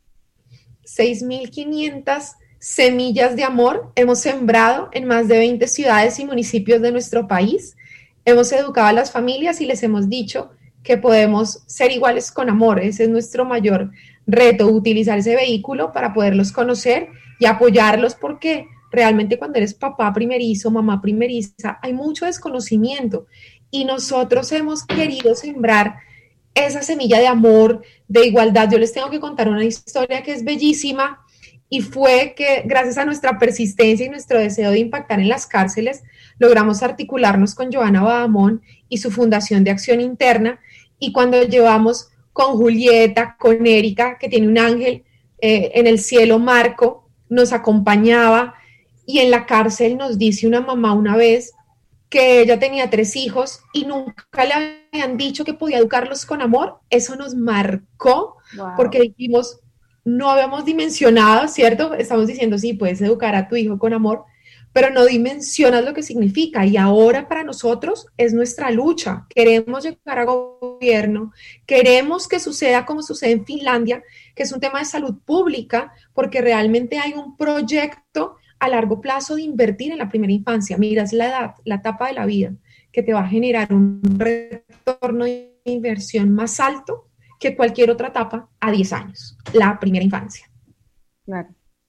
6.500 semillas de amor hemos sembrado en más de 20 ciudades y municipios de nuestro país. Hemos educado a las familias y les hemos dicho que podemos ser iguales con amor. Ese es nuestro mayor reto, utilizar ese vehículo para poderlos conocer y apoyarlos, porque realmente cuando eres papá primerizo, mamá primeriza, hay mucho desconocimiento y nosotros hemos querido sembrar esa semilla de amor, de igualdad. Yo les tengo que contar una historia que es bellísima. Y fue que gracias a nuestra persistencia y nuestro deseo de impactar en las cárceles, logramos articularnos con Joana Badamón y su Fundación de Acción Interna. Y cuando llevamos con Julieta, con Erika, que tiene un ángel en el cielo, Marco, nos acompañaba. Y en la cárcel nos dice una mamá una vez que ella tenía 3 hijos y nunca le habían dicho que podía educarlos con amor. Eso nos marcó, porque dijimos, no habíamos dimensionado, ¿cierto? Estamos diciendo, sí, puedes educar a tu hijo con amor, pero no dimensionas lo que significa. Y ahora para nosotros es nuestra lucha. Queremos llegar a gobierno, queremos que suceda como sucede en Finlandia, que es un tema de salud pública, porque realmente hay un proyecto a largo plazo de invertir en la primera infancia. Mira, es la edad, la etapa de la vida que te va a generar un retorno de inversión más alto que cualquier otra etapa a 10 años, la primera infancia. Claro.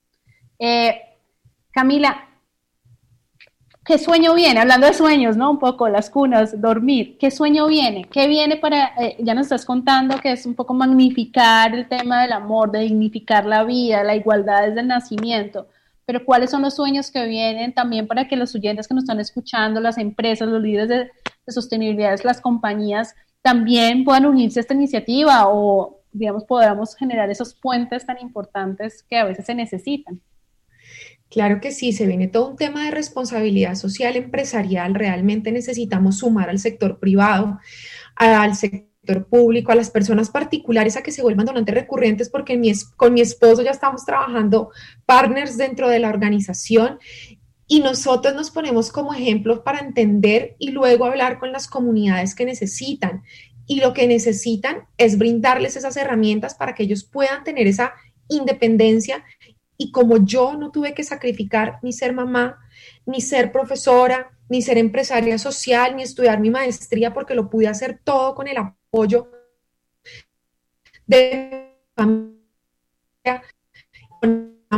Camila, ¿qué sueño viene? Hablando de sueños, ¿no? Un poco, las cunas, dormir. ¿Qué sueño viene? ¿Qué viene para, ya nos estás contando que es un poco magnificar el tema del amor, de dignificar la vida, la igualdad desde el nacimiento? Pero ¿cuáles son los sueños que vienen también para que los oyentes que nos están escuchando, las empresas, los líderes de sostenibilidad, las compañías, también puedan unirse a esta iniciativa o, digamos, podamos generar esos puentes tan importantes que a veces se necesitan? Claro que sí, se viene todo un tema de responsabilidad social empresarial. Realmente necesitamos sumar al sector privado, al sector público, a las personas particulares a que se vuelvan donantes recurrentes, porque con mi esposo ya estamos trabajando partners dentro de la organización. Y nosotros nos ponemos como ejemplo para entender y luego hablar con las comunidades que necesitan. Y lo que necesitan es brindarles esas herramientas para que ellos puedan tener esa independencia. Y como yo no tuve que sacrificar ni ser mamá, ni ser profesora, ni ser empresaria social, ni estudiar mi maestría, porque lo pude hacer todo con el apoyo de mi familia, con amor,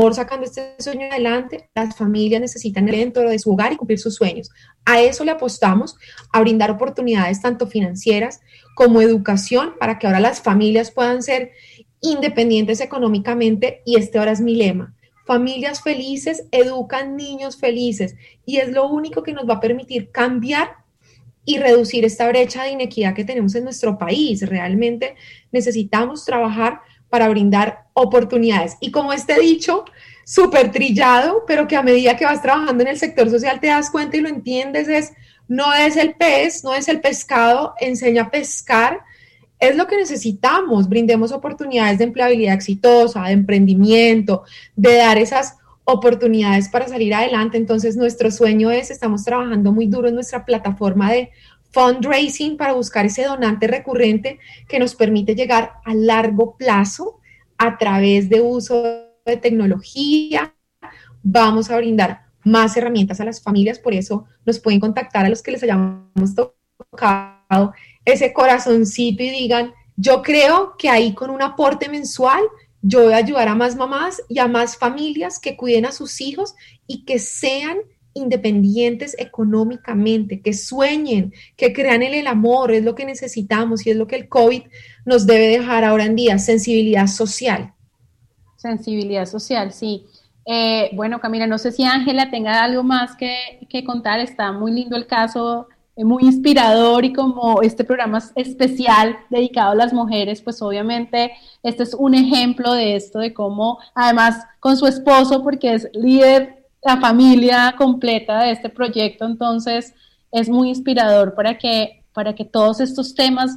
amor sacando este sueño adelante, las familias necesitan ir dentro de su hogar y cumplir sus sueños. A eso le apostamos, a brindar oportunidades tanto financieras como educación para que ahora las familias puedan ser independientes económicamente, y este ahora es mi lema. Familias felices educan niños felices, y es lo único que nos va a permitir cambiar y reducir esta brecha de inequidad que tenemos en nuestro país. Realmente necesitamos trabajar para brindar oportunidades. Y como este dicho súper trillado, pero que a medida que vas trabajando en el sector social te das cuenta y lo entiendes, no es el pez, no es el pescado, enseña a pescar. Es lo que necesitamos, brindemos oportunidades de empleabilidad exitosa, de emprendimiento, de dar esas oportunidades para salir adelante. Entonces nuestro sueño estamos trabajando muy duro en nuestra plataforma de fundraising para buscar ese donante recurrente que nos permite llegar a largo plazo a través de uso de tecnología. Vamos a brindar más herramientas a las familias, por eso nos pueden contactar a los que les hayamos tocado ese corazoncito y digan, yo creo que ahí con un aporte mensual yo voy a ayudar a más mamás y a más familias que cuiden a sus hijos y que sean independientes económicamente, que sueñen, que crean en el amor. Es lo que necesitamos y es lo que el COVID nos debe dejar ahora en día, sensibilidad social. Sensibilidad social, sí. Bueno, Camila, no sé si Ángela tenga algo más que contar. Está muy lindo el caso, muy inspirador, y como este programa es especial dedicado a las mujeres, pues obviamente este es un ejemplo de esto, de cómo además con su esposo, porque es líder, la familia completa de este proyecto, entonces es muy inspirador para que todos estos temas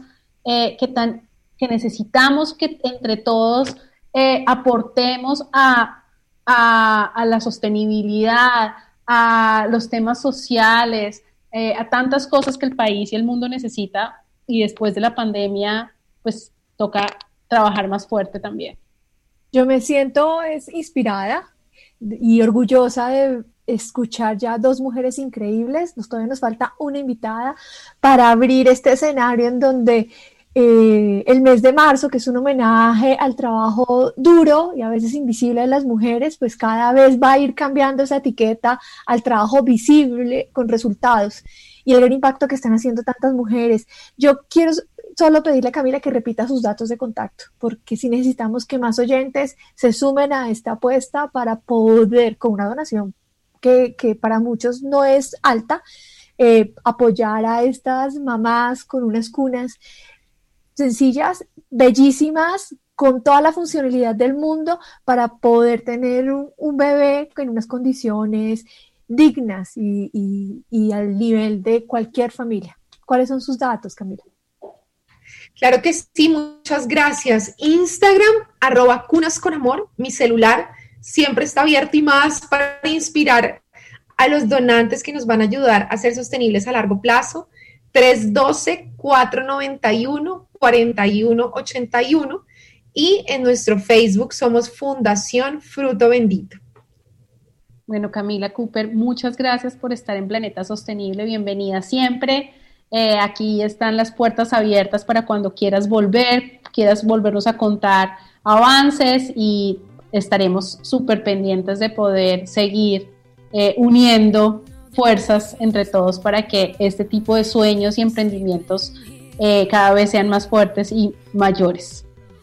que necesitamos que entre todos aportemos a la sostenibilidad, a los temas sociales, a tantas cosas que el país y el mundo necesita, y después de la pandemia pues toca trabajar más fuerte también. Yo me siento inspirada y orgullosa de escuchar ya dos mujeres increíbles. Todavía nos falta una invitada para abrir este escenario en donde el mes de marzo, que es un homenaje al trabajo duro y a veces invisible de las mujeres, pues cada vez va a ir cambiando esa etiqueta al trabajo visible con resultados y el gran impacto que están haciendo tantas mujeres. Yo quiero solo pedirle a Camila que repita sus datos de contacto, porque sí necesitamos que más oyentes se sumen a esta apuesta para poder, con una donación que para muchos no es alta, apoyar a estas mamás con unas cunas sencillas, bellísimas, con toda la funcionalidad del mundo para poder tener un bebé en unas condiciones dignas y al nivel de cualquier familia. ¿Cuáles son sus datos, Camila? Claro que sí, muchas gracias. Instagram, @cunasconamor, mi celular siempre está abierto y más para inspirar a los donantes que nos van a ayudar a ser sostenibles a largo plazo. 312-491-4181 y en nuestro Facebook somos Fundación Fruto Bendito. Bueno, Camila Cooper, muchas gracias por estar en Planeta Sostenible, bienvenida siempre. Aquí están las puertas abiertas para cuando quieras volvernos a contar avances, y estaremos súper pendientes de poder seguir uniendo fuerzas entre todos para que este tipo de sueños y emprendimientos cada vez sean más fuertes y mayores.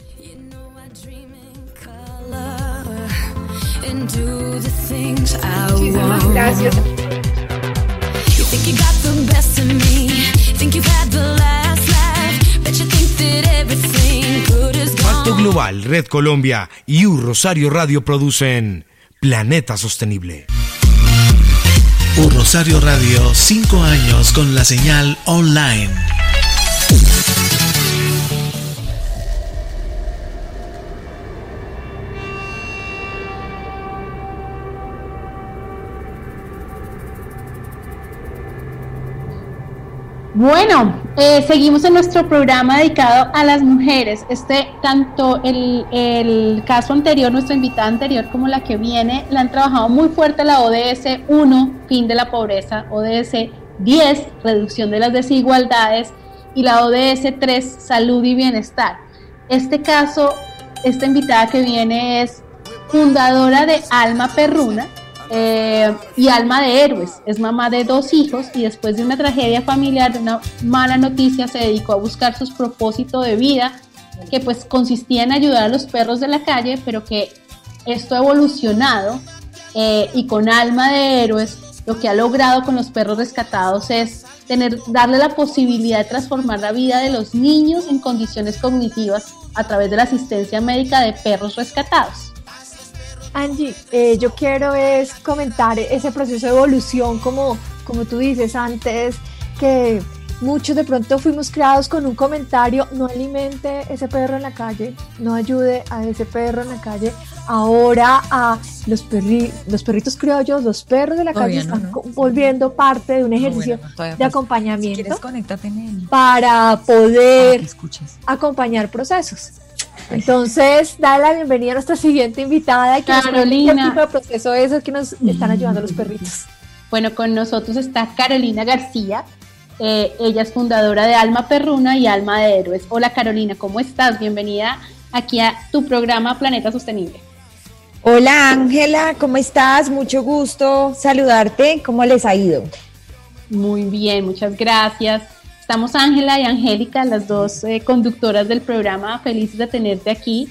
Muchísimas gracias. Pacto Global, Red Colombia y U Rosario Radio producen Planeta Sostenible. U Rosario Radio, 5 años con la señal online. Bueno, seguimos en nuestro programa dedicado a las mujeres. Tanto el caso anterior, nuestra invitada anterior, como la que viene, la han trabajado muy fuerte la ODS 1, fin de la pobreza, ODS 10, reducción de las desigualdades, y la ODS 3, salud y bienestar. Este caso, esta invitada que viene es fundadora de Alma Perruna y Alma de Héroes. Es mamá de 2 hijos y después de una tragedia familiar, de una mala noticia, se dedicó a buscar sus propósitos de vida, que pues consistía en ayudar a los perros de la calle, pero que esto ha evolucionado y con Alma de Héroes lo que ha logrado con los perros rescatados es darle la posibilidad de transformar la vida de los niños en condiciones cognitivas a través de la asistencia médica de perros rescatados. Angie, yo quiero comentar ese proceso de evolución, como tú dices antes, que muchos de pronto fuimos criados con un comentario: no alimente ese perro en la calle, no ayude a ese perro en la calle. Ahora a los perritos criollos, los perros de la calle están volviendo parte de un ejercicio de acompañamiento. Si quieres, conéctate en él para poder acompañar procesos. Entonces, dale la bienvenida a nuestra siguiente invitada, que Carolina. ¿Qué tipo de proceso es el que nos están ayudando los perritos? Bueno, con nosotros está Carolina García. Ella es fundadora de Alma Perruna y Alma de Héroes. Hola Carolina, ¿cómo estás? Bienvenida aquí a tu programa Planeta Sostenible. Hola Ángela, ¿cómo estás? Mucho gusto saludarte. ¿Cómo les ha ido? Muy bien, muchas gracias. Estamos Ángela y Angélica, las dos conductoras del programa, felices de tenerte aquí.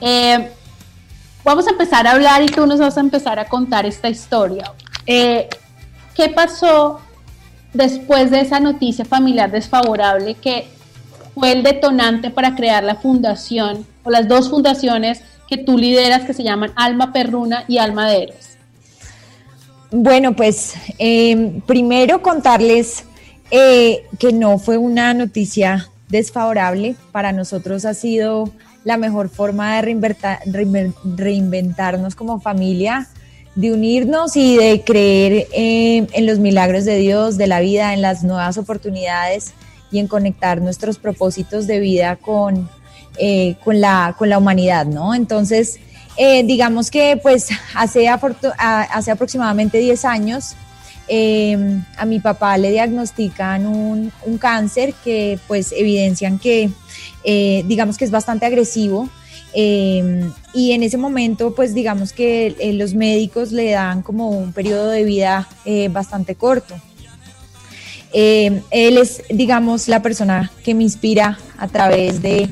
Vamos a empezar a hablar y tú nos vas a empezar a contar esta historia. ¿Qué pasó después de esa noticia familiar desfavorable que fue el detonante para crear la fundación o las 2 fundaciones que tú lideras, que se llaman Alma Perruna y Alma de Héroes? Bueno, pues primero contarles que no fue una noticia desfavorable. Para nosotros ha sido la mejor forma de reinventarnos como familia, de unirnos y de creer en los milagros de Dios, de la vida, en las nuevas oportunidades y en conectar nuestros propósitos de vida con la humanidad, ¿no? Entonces, digamos que pues hace aproximadamente 10 años a mi papá le diagnostican un cáncer que pues evidencian que digamos que es bastante agresivo, y en ese momento pues digamos que los médicos le dan como un periodo de vida bastante corto. Él es, digamos, la persona que me inspira a través de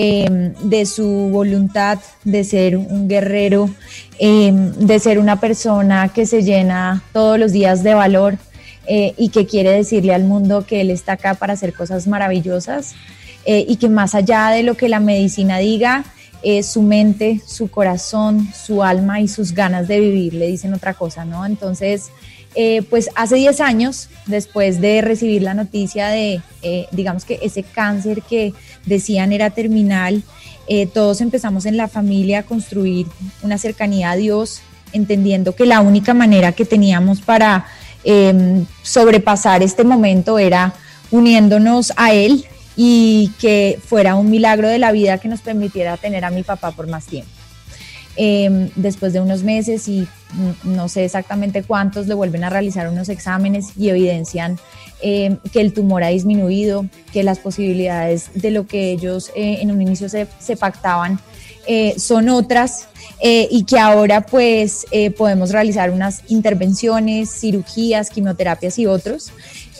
su voluntad de ser un guerrero, de ser una persona que se llena todos los días de valor y que quiere decirle al mundo que él está acá para hacer cosas maravillosas, y que más allá de lo que la medicina diga, su mente, su corazón, su alma y sus ganas de vivir le dicen otra cosa, ¿no? Entonces, pues hace 10 años, después de recibir la noticia de, digamos que ese cáncer que decían era terminal, todos empezamos en la familia a construir una cercanía a Dios, entendiendo que la única manera que teníamos para sobrepasar este momento era uniéndonos a Él, y que fuera un milagro de la vida que nos permitiera tener a mi papá por más tiempo. Después de unos meses y no sé exactamente cuántos, le vuelven a realizar unos exámenes y evidencian que el tumor ha disminuido, que las posibilidades de lo que ellos en un inicio se pactaban son otras, y que ahora pues podemos realizar unas intervenciones, cirugías, quimioterapias y otros.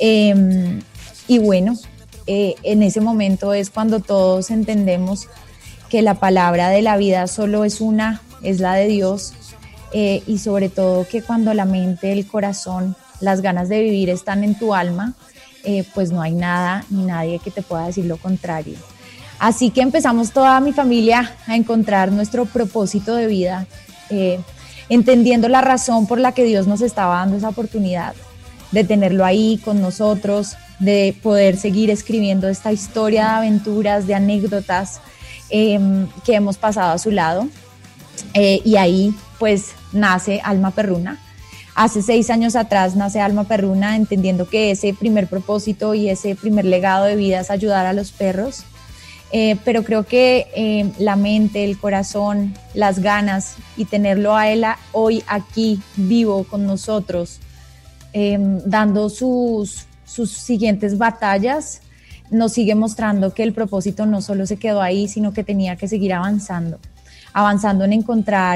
Y bueno, en ese momento es cuando todos entendemos que la palabra de la vida solo es una, es la de Dios, y sobre todo que cuando la mente, el corazón, las ganas de vivir están en tu alma, pues no hay nada ni nadie que te pueda decir lo contrario. Así que empezamos toda mi familia a encontrar nuestro propósito de vida, entendiendo la razón por la que Dios nos estaba dando esa oportunidad de tenerlo ahí con nosotros, de poder seguir escribiendo esta historia de aventuras, de anécdotas que hemos pasado a su lado. Y ahí pues nace Alma Perruna. Hace 6 años atrás nace Alma Perruna, entendiendo que ese primer propósito y ese primer legado de vida es ayudar a los perros. Pero creo que la mente, el corazón, las ganas y tenerlo a él hoy aquí vivo con nosotros, dando sus siguientes batallas, nos sigue mostrando que el propósito no solo se quedó ahí, sino que tenía que seguir avanzando en encontrar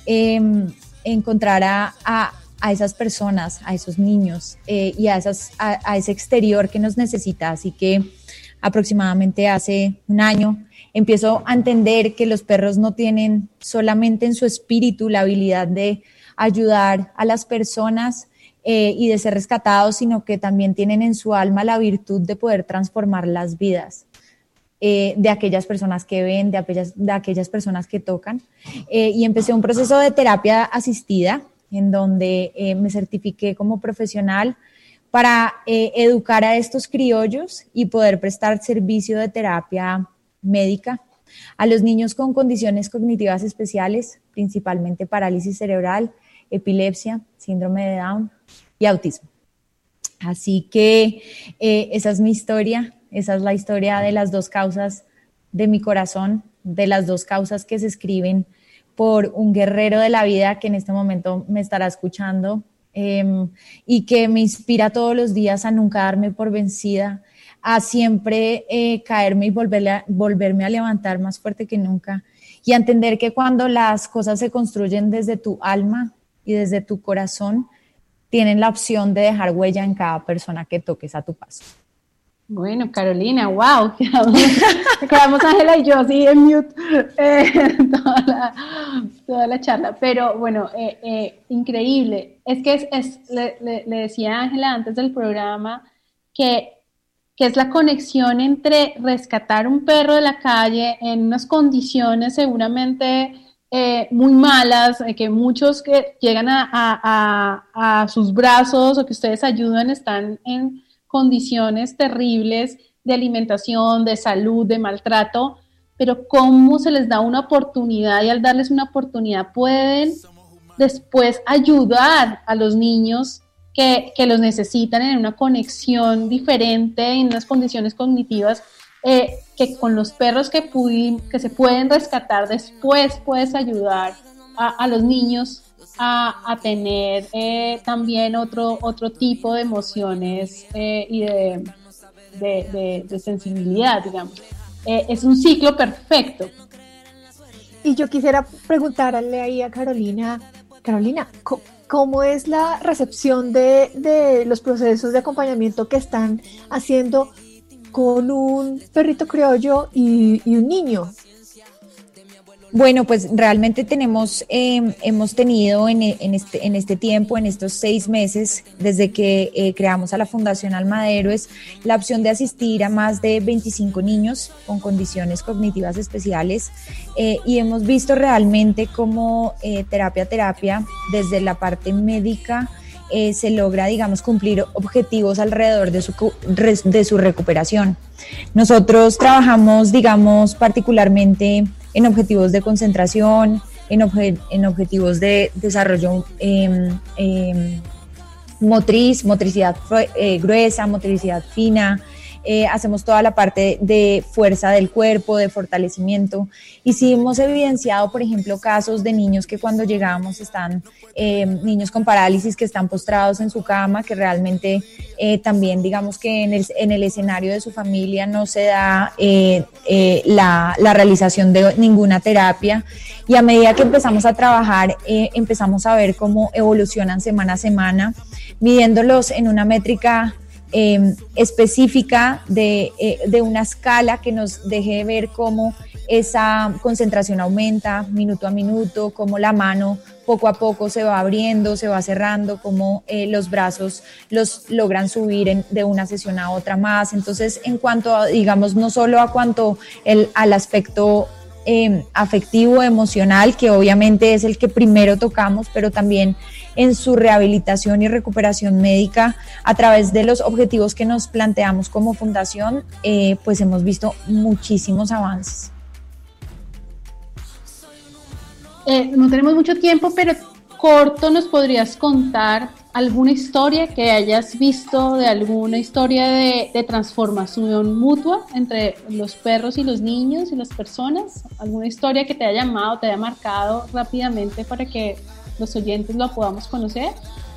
encontrar a esas personas, a esos niños y a ese exterior que nos necesita. Así que aproximadamente hace un año empiezo a entender que los perros no tienen solamente en su espíritu la habilidad de ayudar a las personas y de ser rescatados, sino que también tienen en su alma la virtud de poder transformar las vidas de aquellas personas que ven, de aquellas personas que tocan. Y empecé un proceso de terapia asistida en donde me certifiqué como profesional para educar a estos criollos y poder prestar servicio de terapia médica a los niños con condiciones cognitivas especiales, principalmente parálisis cerebral, epilepsia, síndrome de Down y autismo. Así que esa es mi historia, esa es la historia de las dos causas de mi corazón, de las dos causas que se escriben por un guerrero de la vida que en este momento me estará escuchando y que me inspira todos los días a nunca darme por vencida, a siempre caerme y volverme a levantar más fuerte que nunca, y a entender que cuando las cosas se construyen desde tu alma y desde tu corazón, tienen la opción de dejar huella en cada persona que toques a tu paso. Bueno, Carolina, wow, quedamos Ángela y yo así en mute toda la charla, pero bueno, increíble. Es que le decía a Ángela antes del programa que es la conexión entre rescatar un perro de la calle en unas condiciones seguramente muy malas, que muchos que llegan a sus brazos o que ustedes ayudan están en condiciones terribles de alimentación, de salud, de maltrato, pero cómo se les da una oportunidad, y al darles una oportunidad pueden después ayudar a los niños que los necesitan en una conexión diferente, en unas condiciones cognitivas que con los perros que se pueden rescatar después puedes ayudar a los niños a tener también otro tipo de emociones y de sensibilidad, digamos. Es un ciclo perfecto. Y yo quisiera preguntarle ahí a Carolina, ¿cómo es la recepción de los procesos de acompañamiento que están haciendo con un perrito criollo y un niño? Bueno, pues realmente hemos tenido en este tiempo, en estos 6 meses, desde que creamos a la Fundación Alma de Héroes, la opción de asistir a más de 25 niños con condiciones cognitivas especiales y hemos visto realmente cómo terapia, desde la parte médica, se logra, digamos, cumplir objetivos alrededor de su recuperación. Nosotros trabajamos, digamos, particularmente en objetivos de concentración, en objetivos de desarrollo motricidad gruesa, motricidad fina. Hacemos toda la parte de fuerza del cuerpo, de fortalecimiento, y sí hemos evidenciado, por ejemplo, casos de niños que cuando llegamos están niños con parálisis que están postrados en su cama, que realmente también digamos que en el escenario de su familia no se da la realización de ninguna terapia, y a medida que empezamos a trabajar empezamos a ver cómo evolucionan semana a semana, midiéndolos en una métrica específica de una escala que nos deje ver cómo esa concentración aumenta minuto a minuto, cómo la mano poco a poco se va abriendo, se va cerrando, cómo los brazos los logran subir de una sesión a otra más. Entonces, en cuanto a, digamos, no solo a cuanto al aspecto afectivo, emocional, que obviamente es el que primero tocamos, pero también en su rehabilitación y recuperación médica a través de los objetivos que nos planteamos como fundación, pues hemos visto muchísimos avances. No tenemos mucho tiempo, pero corto, ¿nos podrías contar alguna historia que hayas visto, de alguna historia de transformación mutua entre los perros y los niños y las personas? ¿Alguna historia que te haya llamado, te haya marcado rápidamente para que los oyentes lo podamos conocer?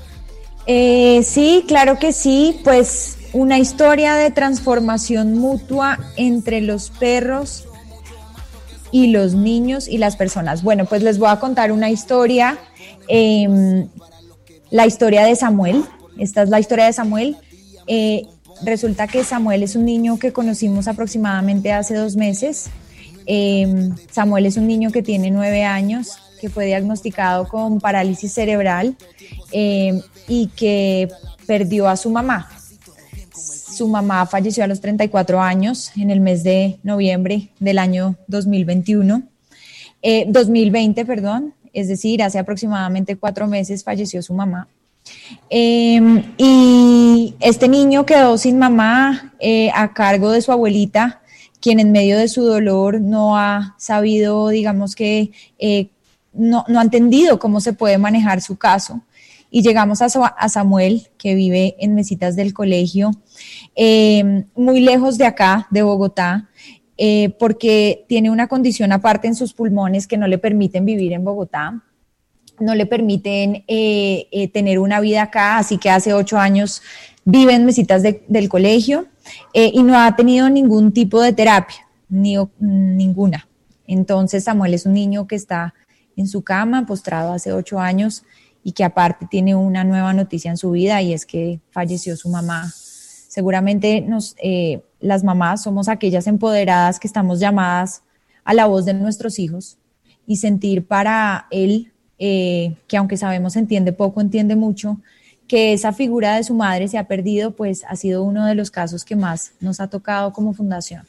Sí, claro que sí, pues una historia de transformación mutua entre los perros y los niños y las personas. Bueno, pues les voy a contar una historia, la historia de Samuel. Esta es la historia de Samuel. Resulta que Samuel es un niño que conocimos aproximadamente hace 2 meses. Samuel es un niño que tiene 9 años, que fue diagnosticado con parálisis cerebral y que perdió a su mamá. Su mamá falleció a los 34 años en el mes de noviembre del año 2020, es decir, hace aproximadamente 4 meses falleció su mamá. Y este niño quedó sin mamá a cargo de su abuelita, quien en medio de su dolor no ha sabido, digamos que no ha entendido cómo se puede manejar su caso. Y llegamos a Samuel, que vive en Mesitas del Colegio, muy lejos de acá, de Bogotá, porque tiene una condición aparte en sus pulmones que no le permiten vivir en Bogotá, no le permiten tener una vida acá, así que hace 8 años vive en Mesitas del Colegio y no ha tenido ningún tipo de terapia, ninguna. Entonces Samuel es un niño que está en su cama, postrado hace 8 años, y que aparte tiene una nueva noticia en su vida, y es que falleció su mamá. Seguramente las mamás somos aquellas empoderadas que estamos llamadas a la voz de nuestros hijos y sentir para él, que aunque sabemos entiende poco, entiende mucho, que esa figura de su madre se ha perdido, pues ha sido uno de los casos que más nos ha tocado como fundación.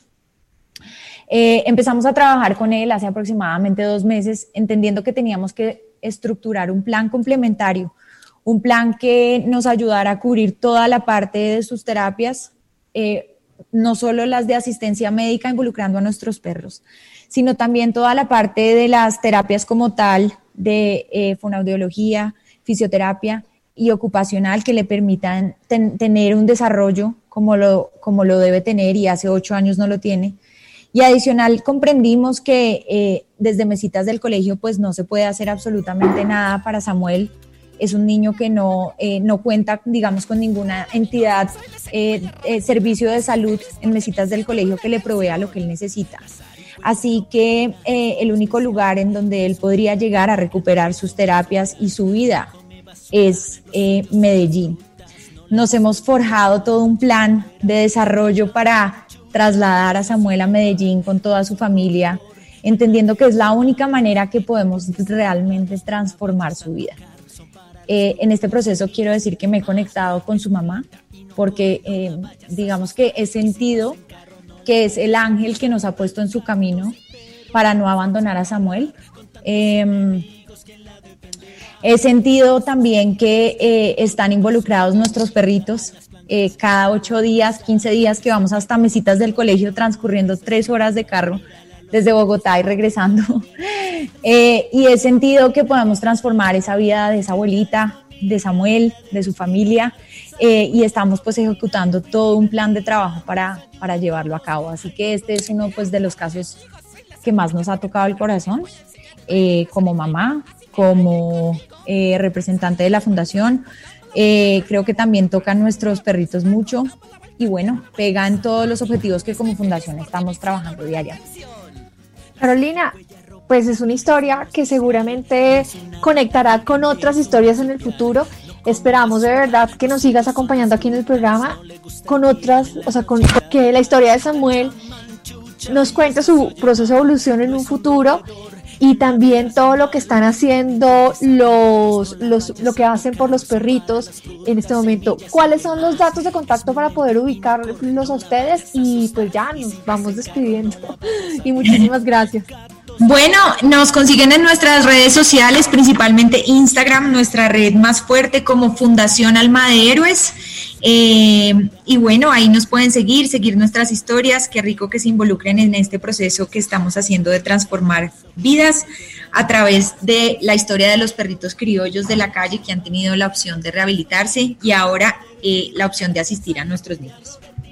Empezamos a trabajar con él hace aproximadamente 2 meses, entendiendo que teníamos que estructurar un plan complementario, un plan que nos ayudara a cubrir toda la parte de sus terapias, no solo las de asistencia médica involucrando a nuestros perros, sino también toda la parte de las terapias como tal, de fonoaudiología, fisioterapia y ocupacional, que le permitan tener un desarrollo como lo debe tener, y hace 8 años no lo tiene. Y adicional comprendimos que desde Mesitas del Colegio pues no se puede hacer absolutamente nada para Samuel. Es un niño que no cuenta, digamos, con ninguna entidad, servicio de salud en Mesitas del Colegio que le provea lo que él necesita. Así que el único lugar en donde él podría llegar a recuperar sus terapias y su vida es Medellín. Nos hemos forjado todo un plan de desarrollo para trasladar a Samuel a Medellín con toda su familia, entendiendo que es la única manera que podemos realmente transformar su vida. En este proceso quiero decir que me he conectado con su mamá, porque digamos que he sentido que es el ángel que nos ha puesto en su camino para no abandonar a Samuel. He sentido también que están involucrados nuestros perritos. Cada 8 días, 15 días que vamos hasta Mesitas del Colegio, transcurriendo 3 horas de carro desde Bogotá y regresando. Y he sentido que podemos transformar esa vida de esa abuelita, de Samuel, de su familia, y estamos pues ejecutando todo un plan de trabajo para llevarlo a cabo. Así que este es uno pues de los casos que más nos ha tocado el corazón, como mamá, como representante de la fundación. Creo que también tocan nuestros perritos mucho y bueno, pegan todos los objetivos que como fundación estamos trabajando diariamente. Carolina, pues es una historia que seguramente conectará con otras historias en el futuro. Esperamos de verdad que nos sigas acompañando aquí en el programa con otras, con que la historia de Samuel nos cuente su proceso de evolución en un futuro, y también todo lo que están haciendo lo que hacen por los perritos en este momento. ¿Cuáles son los datos de contacto para poder ubicarlos a ustedes? Y pues ya nos vamos despidiendo. Y muchísimas gracias. Bueno, nos consiguen en nuestras redes sociales, principalmente Instagram, nuestra red más fuerte, como Fundación Alma de Héroes. Y bueno, ahí nos pueden seguir nuestras historias. Qué rico que se involucren en este proceso que estamos haciendo de transformar vidas a través de la historia de los perritos criollos de la calle que han tenido la opción de rehabilitarse y ahora la opción de asistir a nuestros niños.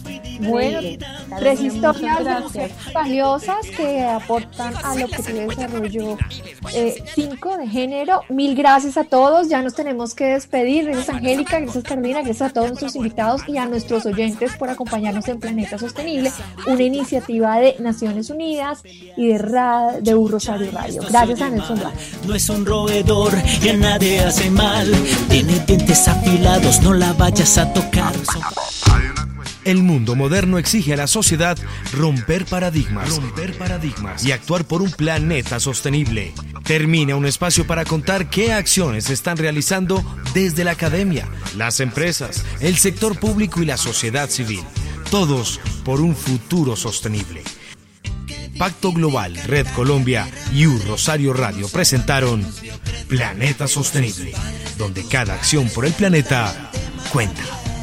Bueno, 3 historias de mujeres valiosas que aportan al objetivo de desarrollo 5 de género. Mil gracias a todos, ya nos tenemos que despedir. Gracias Angélica, gracias Carolina, gracias a todos nuestros invitados y a nuestros oyentes por acompañarnos en Planeta Sostenible, una iniciativa de Naciones Unidas y de Rosario Radio. Gracias a Nelson Blanco. No es un roedor y a nadie hace mal, tiene dientes afilados, no la vayas a tocar. El mundo moderno exige a la sociedad romper paradigmas y actuar por un planeta sostenible. Termina un espacio para contar qué acciones se están realizando desde la academia, las empresas, el sector público y la sociedad civil. Todos por un futuro sostenible. Pacto Global, Red Colombia y Rosario Radio presentaron Planeta Sostenible, donde cada acción por el planeta cuenta.